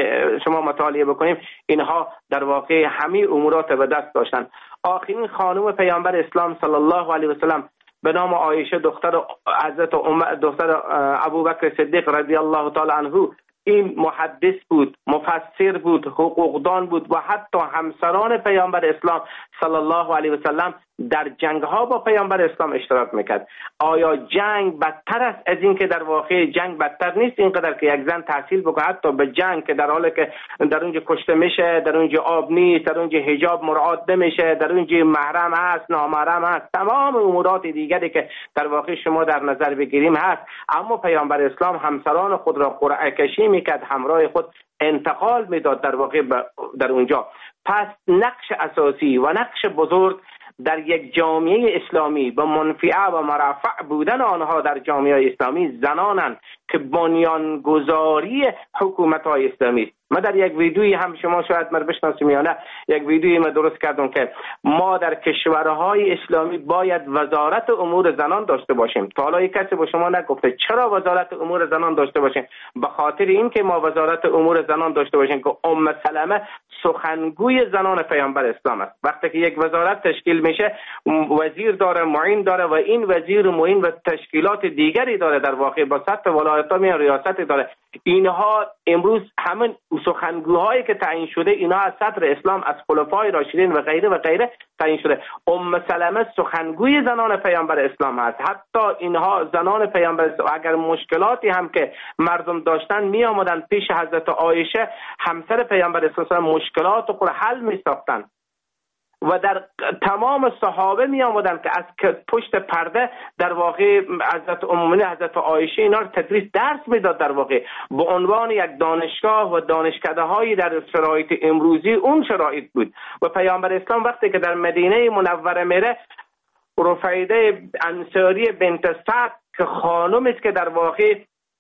شما مطالعه بکنیم، اینها در واقع همه امورات به دست داشتن. آخرین خانم پیامبر اسلام صلی الله علیه و سلم به نام عایشه دختر حضرت عمر دختر ابوبکر صدیق رضی الله تعالی عنه، این محدث بود، مفسر بود، حقوقدان بود و حتی همسران پیامبر اسلام صلی الله علیه و سلم در جنگ ها با پیامبر اسلام اشتراک میکرد. آیا جنگ بدتر است از این که در واقع جنگ بدتر نیست اینقدر که یک زن تحصیل بکنه، حتی به جنگ که در حالی که در اونجا کشته میشه، در اونجا آب نیست، در اونجا حجاب مراعات نمیشه، در اونجا محرم هست، نامحرم هست، تمام امورات دیگری که در واقع شما در نظر بگیریم هست، اما پیامبر اسلام همسران خود را قرعه کشی میکرد، همراه خود انتقال میداد در واقع در اونجا. پس نقش اساسی و نقش بزرگ در یک جامعه اسلامی با منفعه و مرفع بودن آنها در جامعه اسلامی زنانند که بنیانگذاری حکومت های اسلامی است. من در یک ویدیویی هم شما شاید من بشناسیم یا نه، یک ویدیویی من درست کردم که ما در کشورهای اسلامی باید وزارت امور زنان داشته باشیم. تا حالا کسی با شما نگفته چرا وزارت امور زنان داشته باشیم؟ به خاطر این که ما وزارت امور زنان داشته باشیم که ام سلمه سخنگوی زنان پیامبر اسلام است. وقتی که یک وزارت تشکیل میشه، وزیر داره، معین داره و این وزیر معین و تشکیلات دیگری داره، در واقع با سطح ولایت ها میان ریاست داره. اینها امروز همین سخنگوهایی که تعیین شده، اینها از صدر اسلام، از خلفای راشدین و غیره و غیره تعیین شده. ام سلمه سخنگوی زنان پیامبر اسلام هست. حتی اینها زنان پیامبر اسلام اگر مشکلاتی هم که مردم داشتن می آمدن پیش حضرت عایشه همسر پیامبر اسلام، مشکلات رو حل می ساختن و در تمام صحابه می آمدن که از پشت پرده در واقع حضرت ام حضرت عایشه اینا رو تدریس درس میداد، در واقع به عنوان یک دانشگاه و دانشکده هایی در شرایط امروزی اون شرایط بود. و پیامبر اسلام وقتی که در مدینه منوره میره، رفیده انصاری بنت سعد که خانم است که در واقع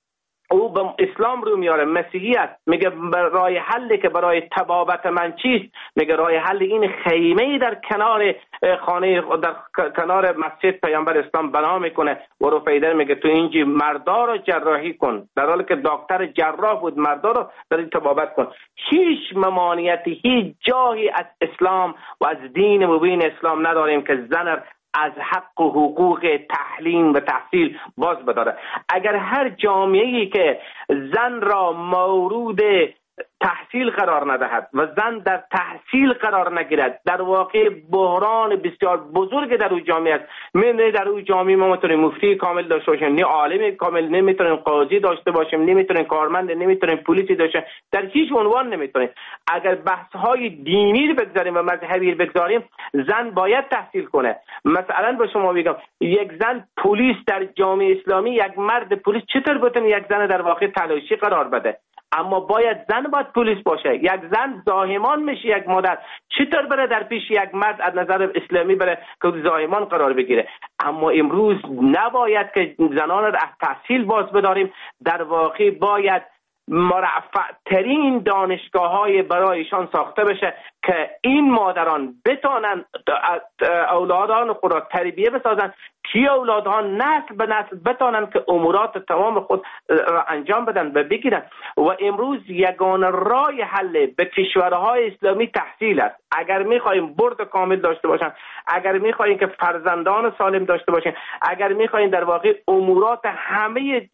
او به اسلام رو میاره، مسیحیت، میگه راه حلی که برای تبابت من چیست؟ میگه راه حل این خیمه در کنار خانه در کنار مسجد پیامبر اسلام بنا میکنه و رفیده میگه تو اینجا مردا رو جراحی کن، در حالی که دکتر جراح بود، مردا رو در تبابت کن. هیچ ممانعتی، هیچ جایی از اسلام و از دین مبین اسلام نداریم که زن از حق و حقوق تعلیم و تحصیل باز بداره. اگر هر جامعه‌ای که زن را مورود تحصیل قرار ندهد و زن در تحصیل قرار نگیرد، در واقع بحران بسیار بزرگ در اون جامعه است. من در اون جامعه ما میتونیم مفتی کامل داشته باشیم، نه عالم کامل، نمیتونیم قاضی داشته باشیم، نمیتونیم کارمند، نمیتونیم پلیسی داشته، در هیچ عنوان نمیتونیم. اگر بحث های دینی رو بگذاریم و مذهبی رو بگذاریم، زن باید تحصیل کنه. مثلا به شما میگم یک زن پلیس در جامعه اسلامی، یک مرد پلیس چطور بتونه یک زن در واقع تلاشی قرار بده؟ اما باید زن باید پلیس باشه. یک زن زاهمان میشه، یک مادر چطور بره در پیش یک مرد از نظر اسلامی بره که زاهمان قرار بگیره؟ اما امروز نباید که زنان را از تحصیل باز بداریم، در واقع باید مرفع ترین دانشگاه های برایشان ساخته بشه که این مادران بتانند اولادان خود را تربیه بسازند، که اولادها نسل به نسل بتانند که امورات تمام خود را انجام بدن و بگیرن. و امروز یگانه راه حل به کشورهای اسلامی تحصیل است. اگر میخواهیم برد کامل داشته باشن، اگر میخواهیم که فرزندان سالم داشته باشیم، اگر میخواهیم در واقع امورات همه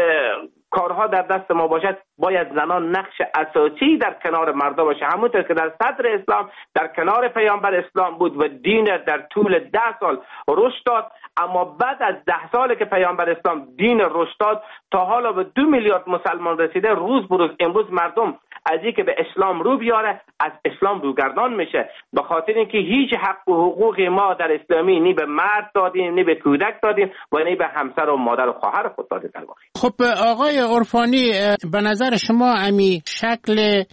کارها در دست ما باشد، باید زنان نقش اساسی در کنار مردا باشه، همونطور که در صدر اسلام در کنار پیامبر اسلام بود و دین در طول ده سال رشد داد. اما بعد از ده سالی که پیامبر اسلام دین رشد داد، تا حالا به دو میلیارد مسلمان رسیده. روز بروز امروز مردم از این که به اسلام رو بیاره از اسلام روگردان میشه، به خاطر اینکه هیچ حق و حقوق ما در اسلامی نی به مرد دادیم، نی به کودک دادیم و نی به همسر و مادر و خواهر خود دادیم. در واقع خب آقای عرفانی، به نظر شما امی شکل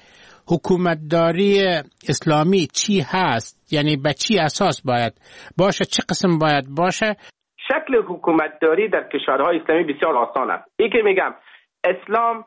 حکومتداری اسلامی چی هست؟ یعنی به چی اساس باید باشه؟ چه قسم باید باشه؟ شکل حکومتداری در کشورهای اسلامی بسیار آسان است. این که میگم اسلام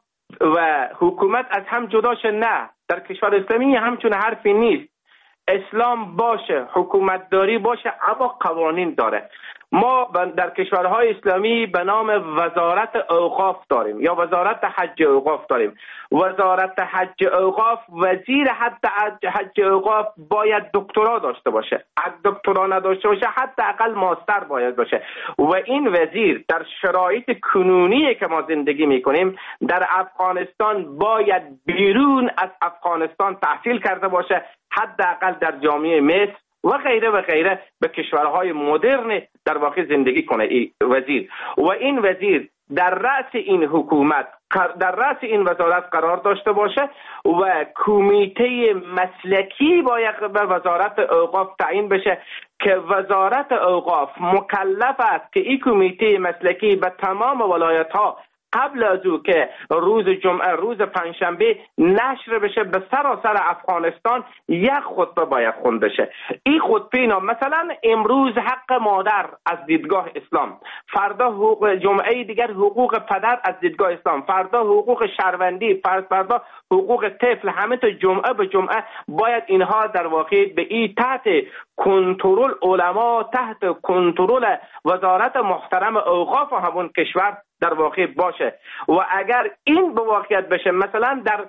و حکومت از هم جدا شه، نه، در کشور اسلامی همچون حرفی نیست. اسلام باشه، حکومتداری باشه، اما قوانین داره. ما در کشورهای اسلامی به نام وزارت اوقاف داریم یا وزارت حج اوقاف داریم. وزارت حج اوقاف، وزیر حتی حج اوقاف باید دکترا داشته باشه. اگه دکترا نداشته باشه حداقل ماستر باید باشه. و این وزیر در شرایط کنونی که ما زندگی میکنیم در افغانستان باید بیرون از افغانستان تحصیل کرده باشه، حداقل در جامعه مصر و غیره و غیره به کشورهای مدرن در واقع زندگی کنه این وزیر. و این وزیر در رأس این حکومت، در رأس این وزارت قرار داشته باشه و کمیته مسلکی باید به وزارت اوقاف تعیین بشه که وزارت اوقاف مکلف است که این کمیته مسلکی به تمام ولایت ها قبل از او که روز جمعه، روز پنجشنبه نشر بشه به سراسر افغانستان، یک خطبه باید خونده شه. این خطبه اینا مثلا امروز حق مادر از دیدگاه اسلام، فردا حقوق جمعه دیگر حقوق پدر از دیدگاه اسلام، فردا حقوق شهروندی، فردا حقوق طفل، همه تا جمعه به جمعه باید اینها در واقع به این تحت کنترل علما، تحت کنترل وزارت محترم اوقاف همون کشور در واقع باشه. و اگر این به واقعیت بشه، مثلا در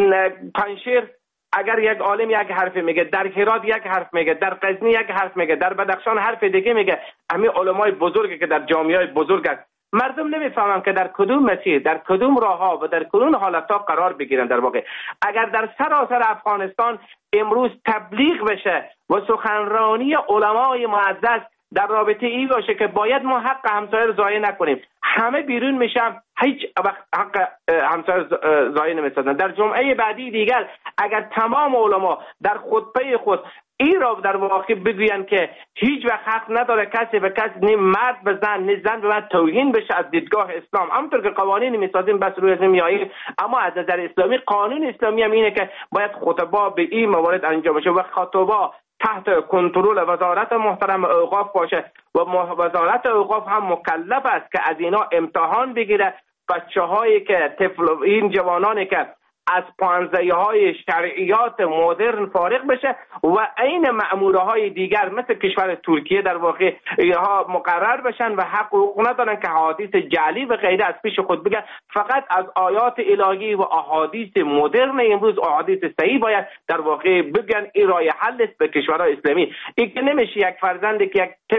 پنجشیر اگر یک عالم یک حرف میگه، در هرات یک حرف میگه، در غزنی یک حرف میگه، در بدخشان حرف دیگه میگه، همین علمای بزرگی که در جامعه‌های بزرگ است، مردم نمیفهمن که در کدوم مسیر، در کدوم راهها و در کدوم حالتها قرار بگیرن. در واقع اگر در سراسر افغانستان امروز تبلیغ بشه و سخنرانی علمای معزز در رابطه ای باشه که باید ما حق همسایه رو ضایع نکنیم، همه بیرون میشن، هیچ وقت حق همسایه ضایع نمیسازن. در جمعه بعدی دیگر اگر تمام علما در خطبه خود این را در واقع بگوین که هیچ وقت حق نداره کسی به کسی، نه مرد به زن نه زن به مرد توهین بشه از دیدگاه اسلام، همونطور که قوانین میسازیم بس روی زمین میاییم، اما از نظر اسلامی قانون اسلامی هم اینه که باید خطبه به این موارد انجام بشه و خطبه تحت کنترل وزارت محترم اوقاف باشه و وزارت اوقاف هم مکلف است که از اینا امتحان بگیره. بچه هایی که طفل، این جوانانی که از پانزده های شرعیات مدرن فارغ بشه و این مأموره های دیگر مثل کشور ترکیه در واقع اینها مقرر بشن و حق و حقوق ندارن که حدیث جعلی و غیره از پیش خود بگن، فقط از آیات الهی و احادیث مدرن امروز، احادیث صحیح باید در واقع بگن. این راه حل است به کشورهای اسلامی. این که نمیشه یک فرزندی که یک طفل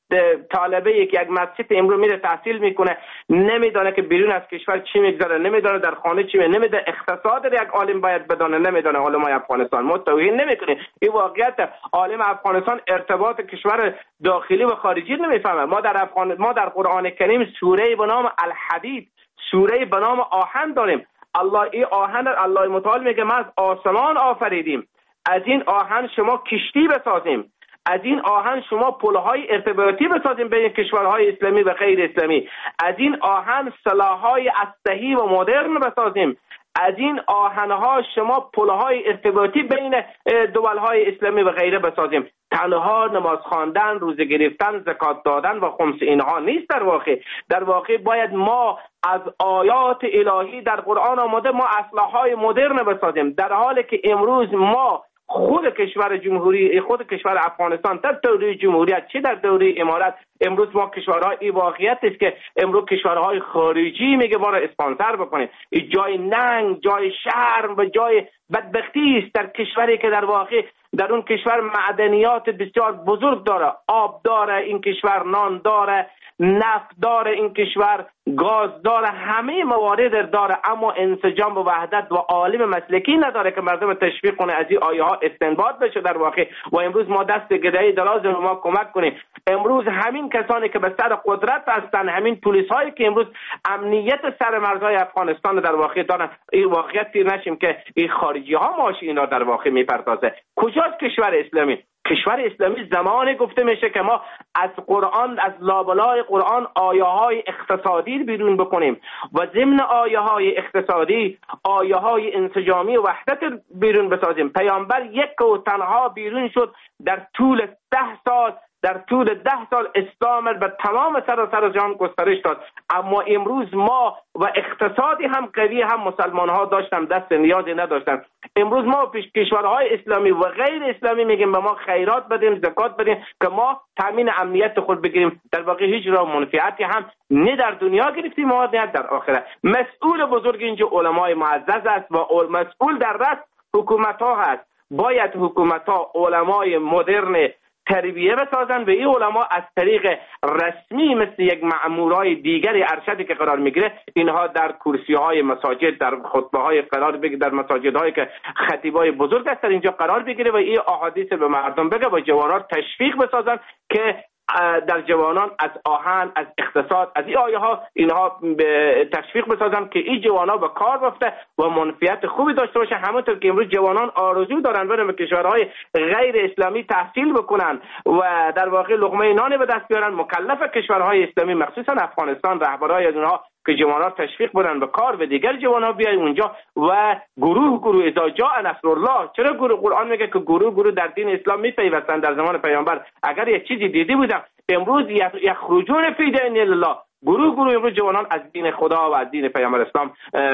طالبه که یک مسجد امروز میره تحصیل میکنه نمیدونه که بیرون از کشور چی میگذره، نمیدونه در خانه چی میگذره، نمیدونه اقتصاد یک عالم باید بدونه، نمیدونه علمای افغانستان. ما توهین نمیکنیم، این واقعیت. عالم افغانستان ارتباط کشور داخلی و خارجی نمیفهمه. ما در افغان ما در قرآن کریم سوره به نام الحدید، سوره به نام آهن داریم. الله این آهن الله متعال میگه ما از آسمان آفریدیم، از این آهن شما کشتی بسازیم، از این آهن شما پل‌های ارتباطی بسازیم بین کشورهای اسلامی و غیر اسلامی، از این آهن سلاح‌های اسلحه‌ای و مدرن بسازیم، از این آهن‌ها شما پل‌های ارتباطی بین دول‌های اسلامی و غیره بسازیم. تنها نماز خواندن، روزه گرفتن، زکات دادن و خمس اینها نیست. در واقع در واقع باید ما از آیات الهی در قرآن آمده ما اسلحه‌های مدرن بسازیم، در حالی که امروز ما خود کشور جمهوری خود کشور افغانستان در دوره جمهوریت چه در دوره امارت، امروز ما کشورهای این واقعیت است که امروز کشورهای خارجی میگه ما را اسپانسر بکنیم. این جای ننگ، جای شرم و جای بدبختی است در کشوری که در واقع در اون کشور معدنیات بسیار بزرگ داره، آب داره این کشور، نان داره، نفت داره این کشور، گاز داره، همه موارد داره، اما انسجام و وحدت و عالم مسلکی نداره که مردم تشویق کنه از این آیه ها استنباط بشه در واقع. و امروز ما دست گدایی دراز به ما کمک کنیم. امروز همین کسانی که به سر قدرت هستن، همین پلیس هایی که امروز امنیت سر مرزهای افغانستان در واقع دارن، این واقعیت پیر نشیم که این خارجی ها ماش اینا در واقع میپردازه. کجاست کشور اسلامی؟ کشور اسلامی زمانی گفته میشه که ما از قرآن، از لابلای قرآن آیه های اقتصادی بیرون بکنیم و ضمن آیه های اقتصادی آیه های انسجامی و وحدت بیرون بسازیم. پیامبر یک و تنها بیرون شد در طول ده سال در طول ده سال اسلام به تمام سراسر جهان گسترش داد. اما امروز ما و اقتصادی هم قوی هم مسلمان ها داشتن دست نیازی نداشتن. امروز ما پیش کشورهای اسلامی و غیر اسلامی میگیم به ما خیرات بدیم، زکات بدیم که ما تامین امنیت خود بگیریم. در واقع هیچ راه منفعتی هم نه در دنیا گرفتیم و نه در آخرت. مسئول بزرگ اینجا علمای معزز است و مسئول در رأس حکومت ها هست. باید حکومت ها علمای مدرن تربیه بسازن و این علما از طریق رسمی مثل یک مأمورای دیگری ارشدی که قرار میگیره اینها در کرسی های مساجد، در خطبه های قرار بگیره، در مساجد هایی که خطیبای بزرگ هستن اینجا قرار بگیره و این احادیث به مردم بگه و جوانان تشویق بسازن که در جوانان از آهن، از اقتصاد، از این آیه ها اینها به تشویق بسازن که این جوانان به کار بفته و منفعت خوبی داشته باشه. همونطور که امروز جوانان آرزو دارن برن به کشورهای غیر اسلامی تحصیل بکنن و در واقع لقمه نان به دست بیارن، مکلف کشورهای اسلامی مخصوصا افغانستان رهبرای از اونها که جوانان تشویق بدن به کار و دیگر جوانان بیاین اونجا و گروه گروه اذا جاء نصر الله. چرا گروه؟ قرآن میگه که گروه گروه در دین اسلام میپیوستن. در زمان پیامبر اگر یک چیزی دیدی بودن امروز یخرجون فی دین الله، گروه گروه امروز جوانان از دین خدا و از دین پیامبر اسلام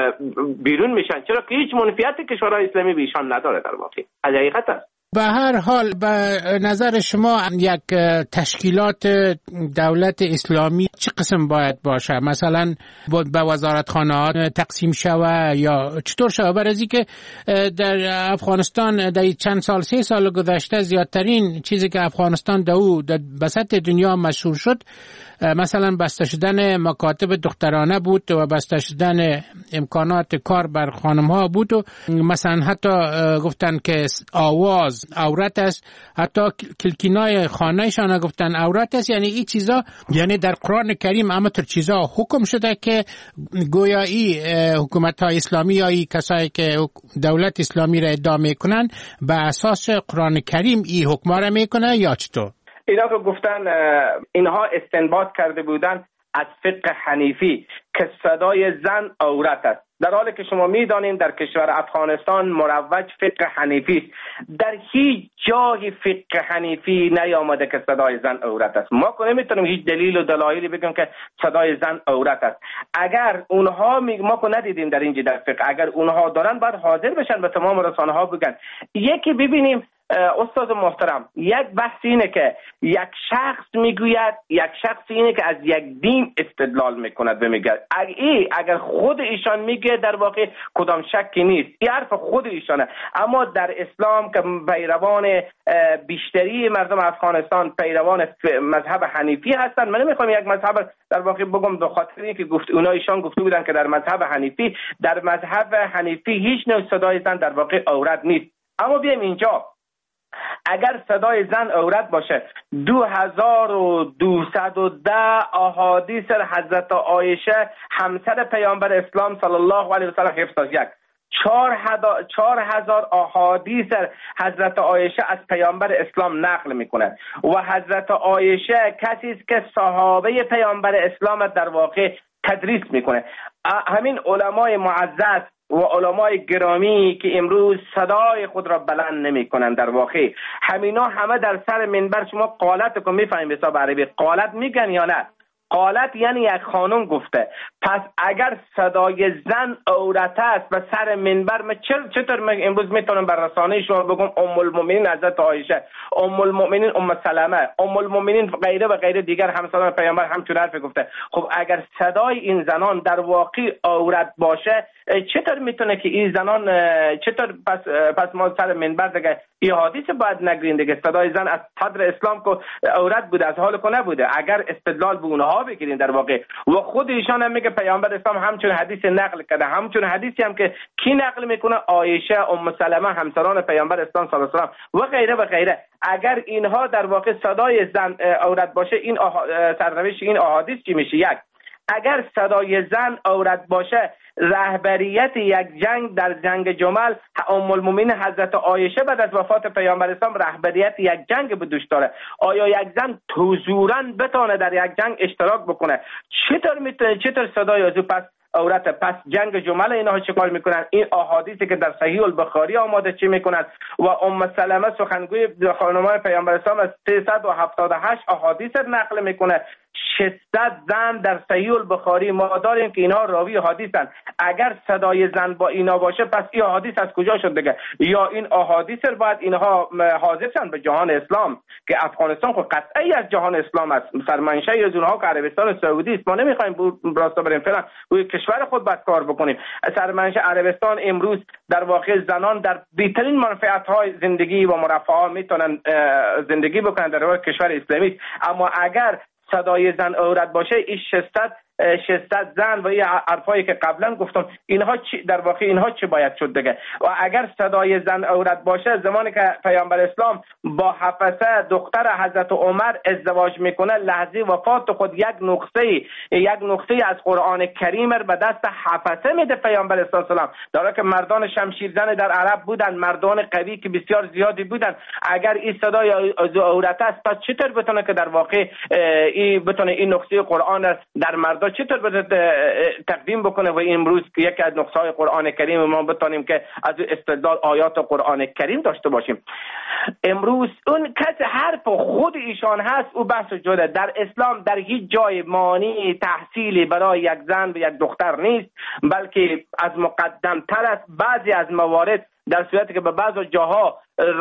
بیرون میشن. چرا که هیچ منفعت کشورهای اسلامی به ایشان نداره. در واقع از حقیقت است. به هر حال به نظر شما یک تشکیلات دولت اسلامی چه قسم باید باشه؟ مثلا به وزارتخانه ها تقسیم شوه یا چطور شوه؟ برای که در افغانستان در چند سال سه سال گذشته زیادترین چیزی که افغانستان در او در بسط دنیا مشهور شد مثلا بسته شدن مکاتب دخترانه بود و بسته شدن امکانات کار بر خانم ها بود و مثلا حتی گفتن که آواز عورت است، حتی کلکینای خانهشان گفتن عورت است. یعنی این چیزا یعنی در قرآن کریم اما تر چیزا حکم شده که گویایی حکومت های اسلامی یا ای کسایی که دولت اسلامی را ادعا میکنن به اساس قرآن کریم این حکم را میکنه یا چطور؟ اینا که گفتن اینها استنباط کرده بودن از فقه حنیفی که صدای زن عورت است، در حالی که شما میدانید در کشور افغانستان مروج فقه حنیفی است. در هیچ جای فقه حنیفی نیامده که صدای زن عورت است. ما که نمیتونیم هیچ دلیل و دلایلی بگیم که صدای زن عورت است. اگر اونها می... ما که ندیدیم در اینجا در فقه، اگر اونها دارن باید حاضر بشن به تمام رسانه ها بگن. یکی ببینیم استاد محترم، یک بحث اینه که یک شخص میگوید، یک شخص اینه که از یک دین استدلال میکند و میگه ای اگر خود ایشان میگه در واقع کدام شکی نیست، این حرف خود ایشانه. اما در اسلام که پیروان بیشتری مردم افغانستان پیروان مذهب حنیفی هستند، من نمیخوام یک مذهب در واقع بگم به خاطر اینکه گفت اونا ایشان گفته بودن که در مذهب حنیفی در مذهب حنیفی هیچ نوع صدای زن در واقع عورت نیست. اما بیایم اینجا، اگر صدای زن عورت باشه، دو هزار و دویست و ده احادیث حضرت عایشه همسر پیامبر اسلام صلی الله علیه و سلم حفظ از یک چهار هزار احادیث حضرت عایشه از پیامبر اسلام نقل میکنه و حضرت عایشه کسی است که صحابه پیامبر اسلام در واقع تدریس میکنه. همین علمای معزز و علمای گرامی که امروز صدای خود را بلند نمی کنند، در واقع همینا همه در سر منبر، شما قالت رو میفهمید حساب عربی قالت میگن یا نه؟ قالت یعنی یک خانم گفته. پس اگر صدای زن عورت است و سر منبر، من چطور من امروز میتونم بر رسانه شما بگم ام المؤمنین حضرت عایشه، ام المؤمنین ام سلمه، ام المؤمنین غیره و غیره دیگر همسران پیامبر همچون حرف گفته. خب اگر صدای این زنان در واقع عورت باشه، چطور میتونه که این زنان چطور پس پس ما سر منبر دیگه این حدیث باید نگرین دیگه؟ صدای زن از صدر اسلام که عورت بوده، از حال که نبوده. اگر استدلال به اونها بگیرین در واقع، و خود ایشان هم میگه پیامبر اسلام همچون حدیث نقل کرده، همچون حدیثی هم که کی نقل میکنه؟ عایشه، ام سلمه همسران پیامبر اسلام صلی الله علیه و سلم و غیره و غیره. اگر اینها در واقع صدای زن عورت باشه، این سرنوشت این احادیث چی میشه؟ یک، اگر صدای زن عورت باشه، رهبریت یک جنگ در جنگ جمل ام المؤمنین حضرت عایشه بعد از وفات پیامبر اسلام رهبریت یک جنگ به دوش داره. آیا یک زن حضوراً بتونه در یک جنگ اشتراک بکنه؟ چطور میتونه؟ چطور صدای از پس عورت؟ پس جنگ جمل اینها چه کار میکنن؟ این احادیثی که در صحیح البخاری آماده چی میکنن؟ و ام سلمه سخنگوی خانمان پیامبر اسلام از سیصد و هفتاد و هشت احادیث نقل میکنه. ششصد زن در صحیح البخاری ما داریم که اینها راوی حدیثن. اگر صدای زن با اینا باشه، پس این احادیث از کجا شد دیگه؟ یا این احادیث رو باید اینها حاضرشن به جهان اسلام، که افغانستان خود قطعی از جهان اسلام است، سرمنشأ از اونها که عربستان سعودی است. ما نمیخوایم راستا بریم فعلا روی کشور خود باید کار بکنیم. سرمنشأ عربستان امروز در واقع زنان در بهترین منفعت‌های زندگی و مرفه میتونن زندگی بکنن در کشور اسلامی. اما اگر صدای زن عورت باشه، این ششصد ششصد زن و این حرفایی که قبلا گفتم، اینها چی در واقع اینها چی باید شد دیگه؟ و اگر صدای زن عورت باشه، زمانی که پیامبر اسلام با حفصه دختر حضرت عمر ازدواج میکنه، لحظه وفات خود یک نقطه یک نقطه از قرآن کریم رو به دست حفصه میده پیامبر اسلام سلام، در که مردان شمشیرزن در عرب بودن، مردان قوی که بسیار زیادی بودن. اگر این صدای عورت است، پس چطور بتونه که در واقع این بتونه این نقطه قرآن در مردان چطور باید تقدیم بکنه؟ و امروز یکی از نقطه‌های قرآن کریم ما بتونیم که از استدلال آیات قرآن کریم داشته باشیم. امروز اون کس حرف خود ایشان هست، او بحث جدا. در اسلام در هیچ جای مانع تحصیلی برای یک زن و یک دختر نیست، بلکه از مقدم تر است. بعضی از موارد در صورتی که به بعض جاها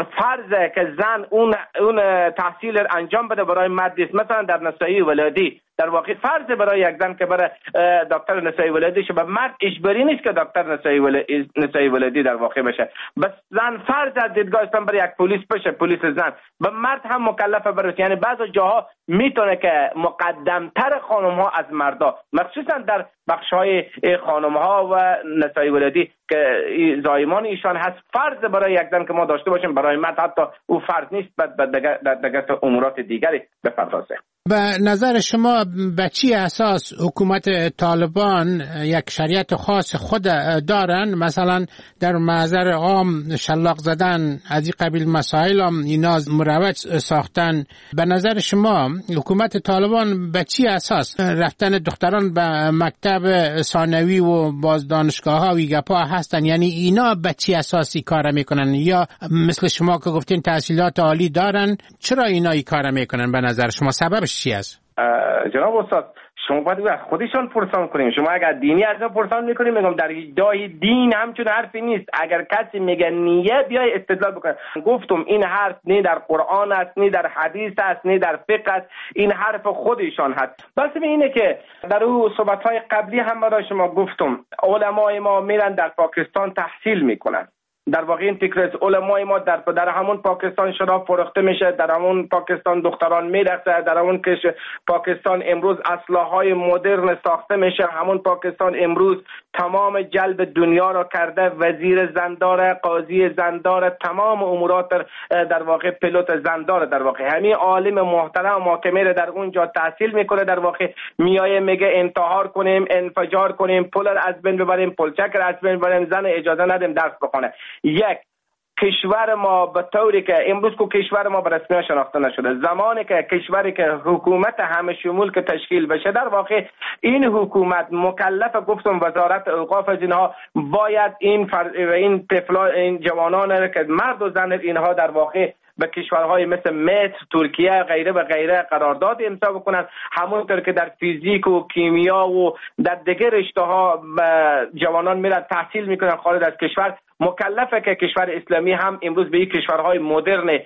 فرضه که زن اون اون تحصیل رو انجام بده برای مرد است. مثلا در نسایی ولادی در واقع فرض برای یک زن که برای دکتر نسایی ولادی شه، به مرد اجباری نیست که دکتر نسایی ولادی نسایی ولادی در واقع بشه. بس زن فرض از دیدگاه اسلام برای یک پلیس بشه، پلیس زن. به مرد هم مکلفه برای، یعنی بعض جاها میتونه که مقدمتر خانم ها از مردا، مخصوصا در بخش های خانم ها و نسایی ولادی که زایمان ایشان هست، فرض برای یک زن که ما داشته باشیم، برای مرد حتی او فرض نیست، بعد در دیگر امورات دیگری بپردازه. به نظر شما به چی اساس حکومت طالبان یک شریعت خاص خود دارن؟ مثلا در محضر عام شلاق زدن از این قبیل مسائل هم اینا مروج ساختن. به نظر شما حکومت طالبان به چی اساس رفتن دختران به مکتب ثانوی و باز دانشگاه ها و گپا هستن؟ یعنی اینا به چی اساسی کار میکنن؟ یا مثل شما که گفتین تحصیلات عالی دارن، چرا اینا این کار میکنن؟ به نظر شما سببش چی است؟ جناب استاد شما باید از خودشان پرسان کنیم. شما اگر دینی از ما پرسان میکنیم میگم در ادعای دین همچون حرفی نیست. اگر کسی میگه نیه بیای استدلال بکنه. گفتم این حرف نه در قرآن است نه در حدیث است نه در فقه است، این حرف خودشان هست. بس اینه که در اون صحبت‌های قبلی هم برای شما گفتم علمای ما میرن در پاکستان تحصیل میکنن. در واقع این فکر از علمای ما در در همون پاکستان شراب فروخته میشه، در همون پاکستان دختران میرقصه، در همون کش پاکستان امروز اسلحه‌های مدرن ساخته میشه، همون پاکستان امروز تمام جلب دنیا را کرده، وزیر زندار، قاضی زندار، تمام امورات در واقع پیلوت زندار. در واقع همین عالم محترم ما که میره در اونجا تحصیل میکنه در واقع میایه میگه انتحار کنیم، انفجار کنیم، پول از بین ببریم، پلچک از بین ببریم، زن اجازه ندیم درس بخونه. یک کشور ما به طوری که امروز کو کشور ما به رسمیت شناخته نشده، زمانی که کشوری که حکومت همه شمول که تشکیل بشه در واقع این حکومت مکلف گفتم وزارت اوقاف از اینها باید این فر... این طفلا این جوانان که مرد و زن اینها در واقع به کشورهای مثل مصر، ترکیه غیره و غیره قرارداد امضا بکنن، همونطور که در فیزیک و کیمیا و در دیگر رشته ها جوانان میرن تحصیل میکنن خارج از کشور. مکلفه که کشور اسلامی هم امروز به این کشورهای مدرن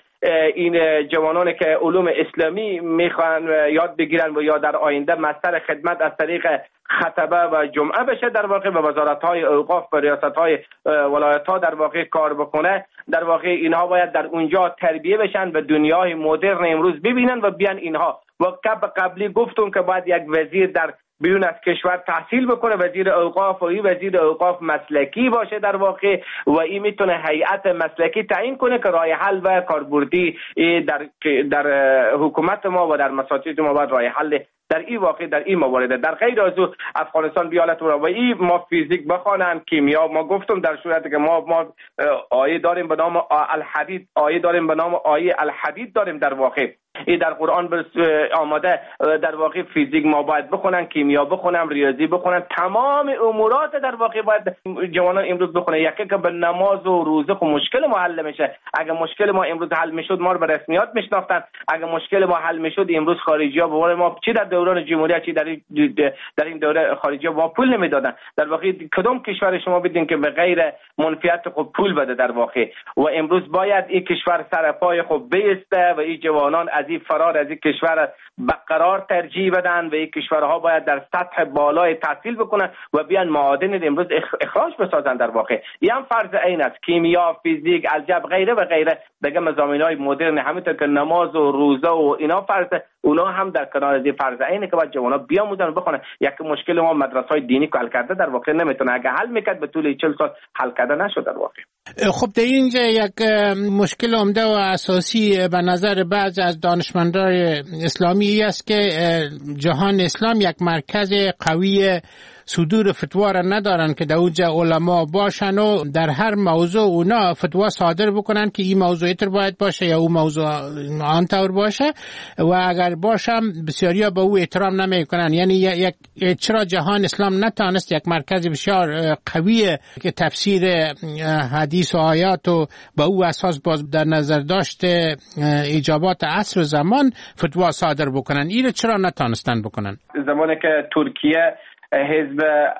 این جوانانی که علوم اسلامی میخوان یاد بگیرن و یا در آینده مستر خدمت از طریق خطبه و جمعه بشه در واقع به وزارت‌های اوقاف و ریاست‌های ولایت‌ها در واقع کار بکنه. در واقع اینها باید در اونجا تربیه بشن و دنیای مدرن امروز ببینن و بیان اینها. و قبلی گفتم که باید یک وزیر در بیرون از کشور تحصیل بکنه، وزیر اوقاف و این وزیر اوقاف مسلکی باشه در واقع و این میتونه هیئت مسلکی تعیین کنه که راه حل و کاربردی در در حکومت ما و در مساجد ما باید راه حل در این واقع در این موارد. در غیر از او افغانستان بیالت و این ما فیزیک بخوانم، کیمیا، ما گفتم در صورتی که ما ما آیه داریم به نام الحدید، آیه داریم به نام آیه الحدید داریم در واقع این در قرآن آماده در واقع فیزیک ما باید بخونن، کیمیا بخونن، ریاضی بخونن، تمام امورات در واقع باید جوانان امروز بخونن. یکی که به نماز و روزه خو مشکل ما حل میشه. اگه مشکل ما امروز حل میشد ما رو به رسمیات میشناختن. اگه مشکل ما حل میشد امروز خارجی ها به ما چی در دوران جمهوری چی در در این دوره خارجی ها پول نمیدادن. در واقع کدوم کشور شما بدین که به غیر منفیت خود پول بده در واقع. و امروز باید این کشور سر پای خود بیسته و این جوانان از این فرار از این کشور برقرار ترجیح بدن و این کشورها باید در سطح بالای تحصیل بکنن و بیان معادن امروز اخراج بسازن در واقع. این هم فرض عین است. کیمیا، فیزیک، الجبر غیره و غیره دیگه مضامین‌های مدرن همونطور که نماز و روزه و اینا فرض، اونا هم در کنار از فرض عینه که باید جوانا بیاموزن و بخونن. یک مشکل ما مدرسه‌های دینی که حل کرده در واقع نمیتونه، اگه حل میکرد به طول چهل سال حل کرده نشد در واقع. خب در اینجا یک مشکل عمده و اساسی به نظر بعضی از دانشمندان اسلامی است که جهان اسلام یک مرکز قوی صدور فتوا را ندارن که در اونجا علما باشن و در هر موضوع اونا فتوا صادر بکنن که این موضوع اینطور باید باشه یا اون موضوع آنطور باشه و اگر باشم بسیاری ها به او احترام نمیکنن. یعنی یک چرا جهان اسلام نتانست یک مرکز بسیار قوی که تفسیر حدیث و آیات و به او اساس باز در نظر داشته اجابات عصر و زمان فتوا صادر بکنن؟ این چرا نتانستن بکنن؟ زمانی که ترکیه حزب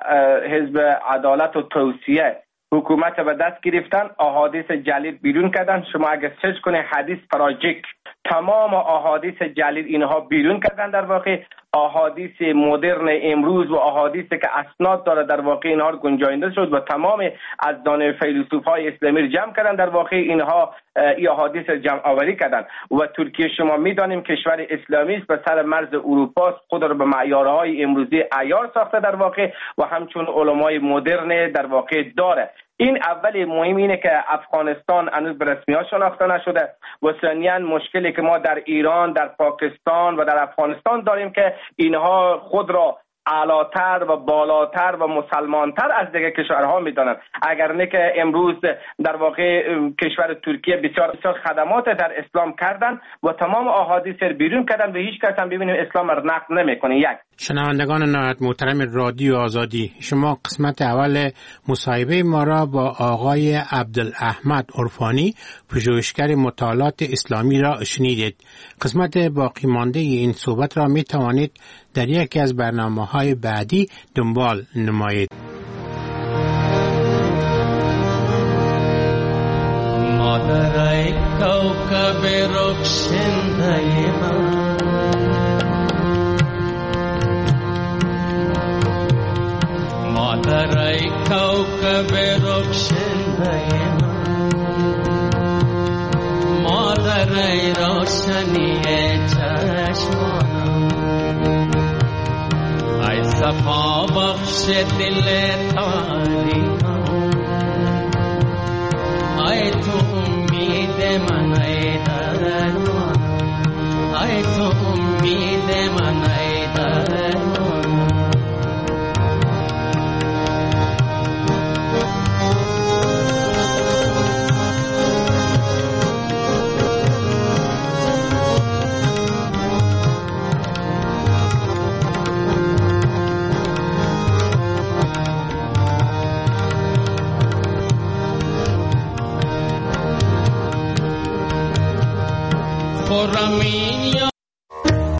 حزب عدالت و توسعه حکومت به دست گرفتن، احادیث جلیل بیرون کردن. شما اگه سرچ کنه حدیث پراجیک تمام احادیث جلیل اینها بیرون کردن در واقع. احادیث مدرن امروز و احادیثی که اسناد داره در واقع اینها رو گنجانده شد و تمام از دانه فیلسوفای اسلامی رو جمع کردن در واقع. اینها این احادیث جمع آوری کردن و ترکیه شما میدانیم کشور اسلامی است، به سر مرز اروپا، خود رو به معیارهای امروزی عیار ساخته در واقع و همچون علمای مدرن در واقع داره. این اول مهم اینه که افغانستان هنوز به رسمیت شناخته نشده و ثانیاً مشکلی که ما در ایران، در پاکستان و در افغانستان داریم که اینها خود را اعلاتر و بالاتر و مسلمانتر از دیگر کشورها میدانند. اگر نه که امروز در واقع کشور ترکیه بسیار بسیار خدمات در اسلام کردن و تمام احادیث بیرون کردن و هیچ کس هم ببینیم اسلام را نقد نمیکنه. یک شنوندگان نهایت محترم رادیو آزادی، شما قسمت اول مصاحبه ما را با آقای عبدالاحمد عرفانی، پژوهشگر مطالعات اسلامی را شنیدید. قسمت باقی مانده این صحبت را می توانید در یکی از برنامه‌های بعدی دنبال نمایید. مادرای کوكب رخشنده من، مادرای کوكب رخشنده من، مادرای روشنی چشمانم، ای صفا بخش دل تاریکم، ای تو امید من ای درمان، ای تو امید من ای درمان.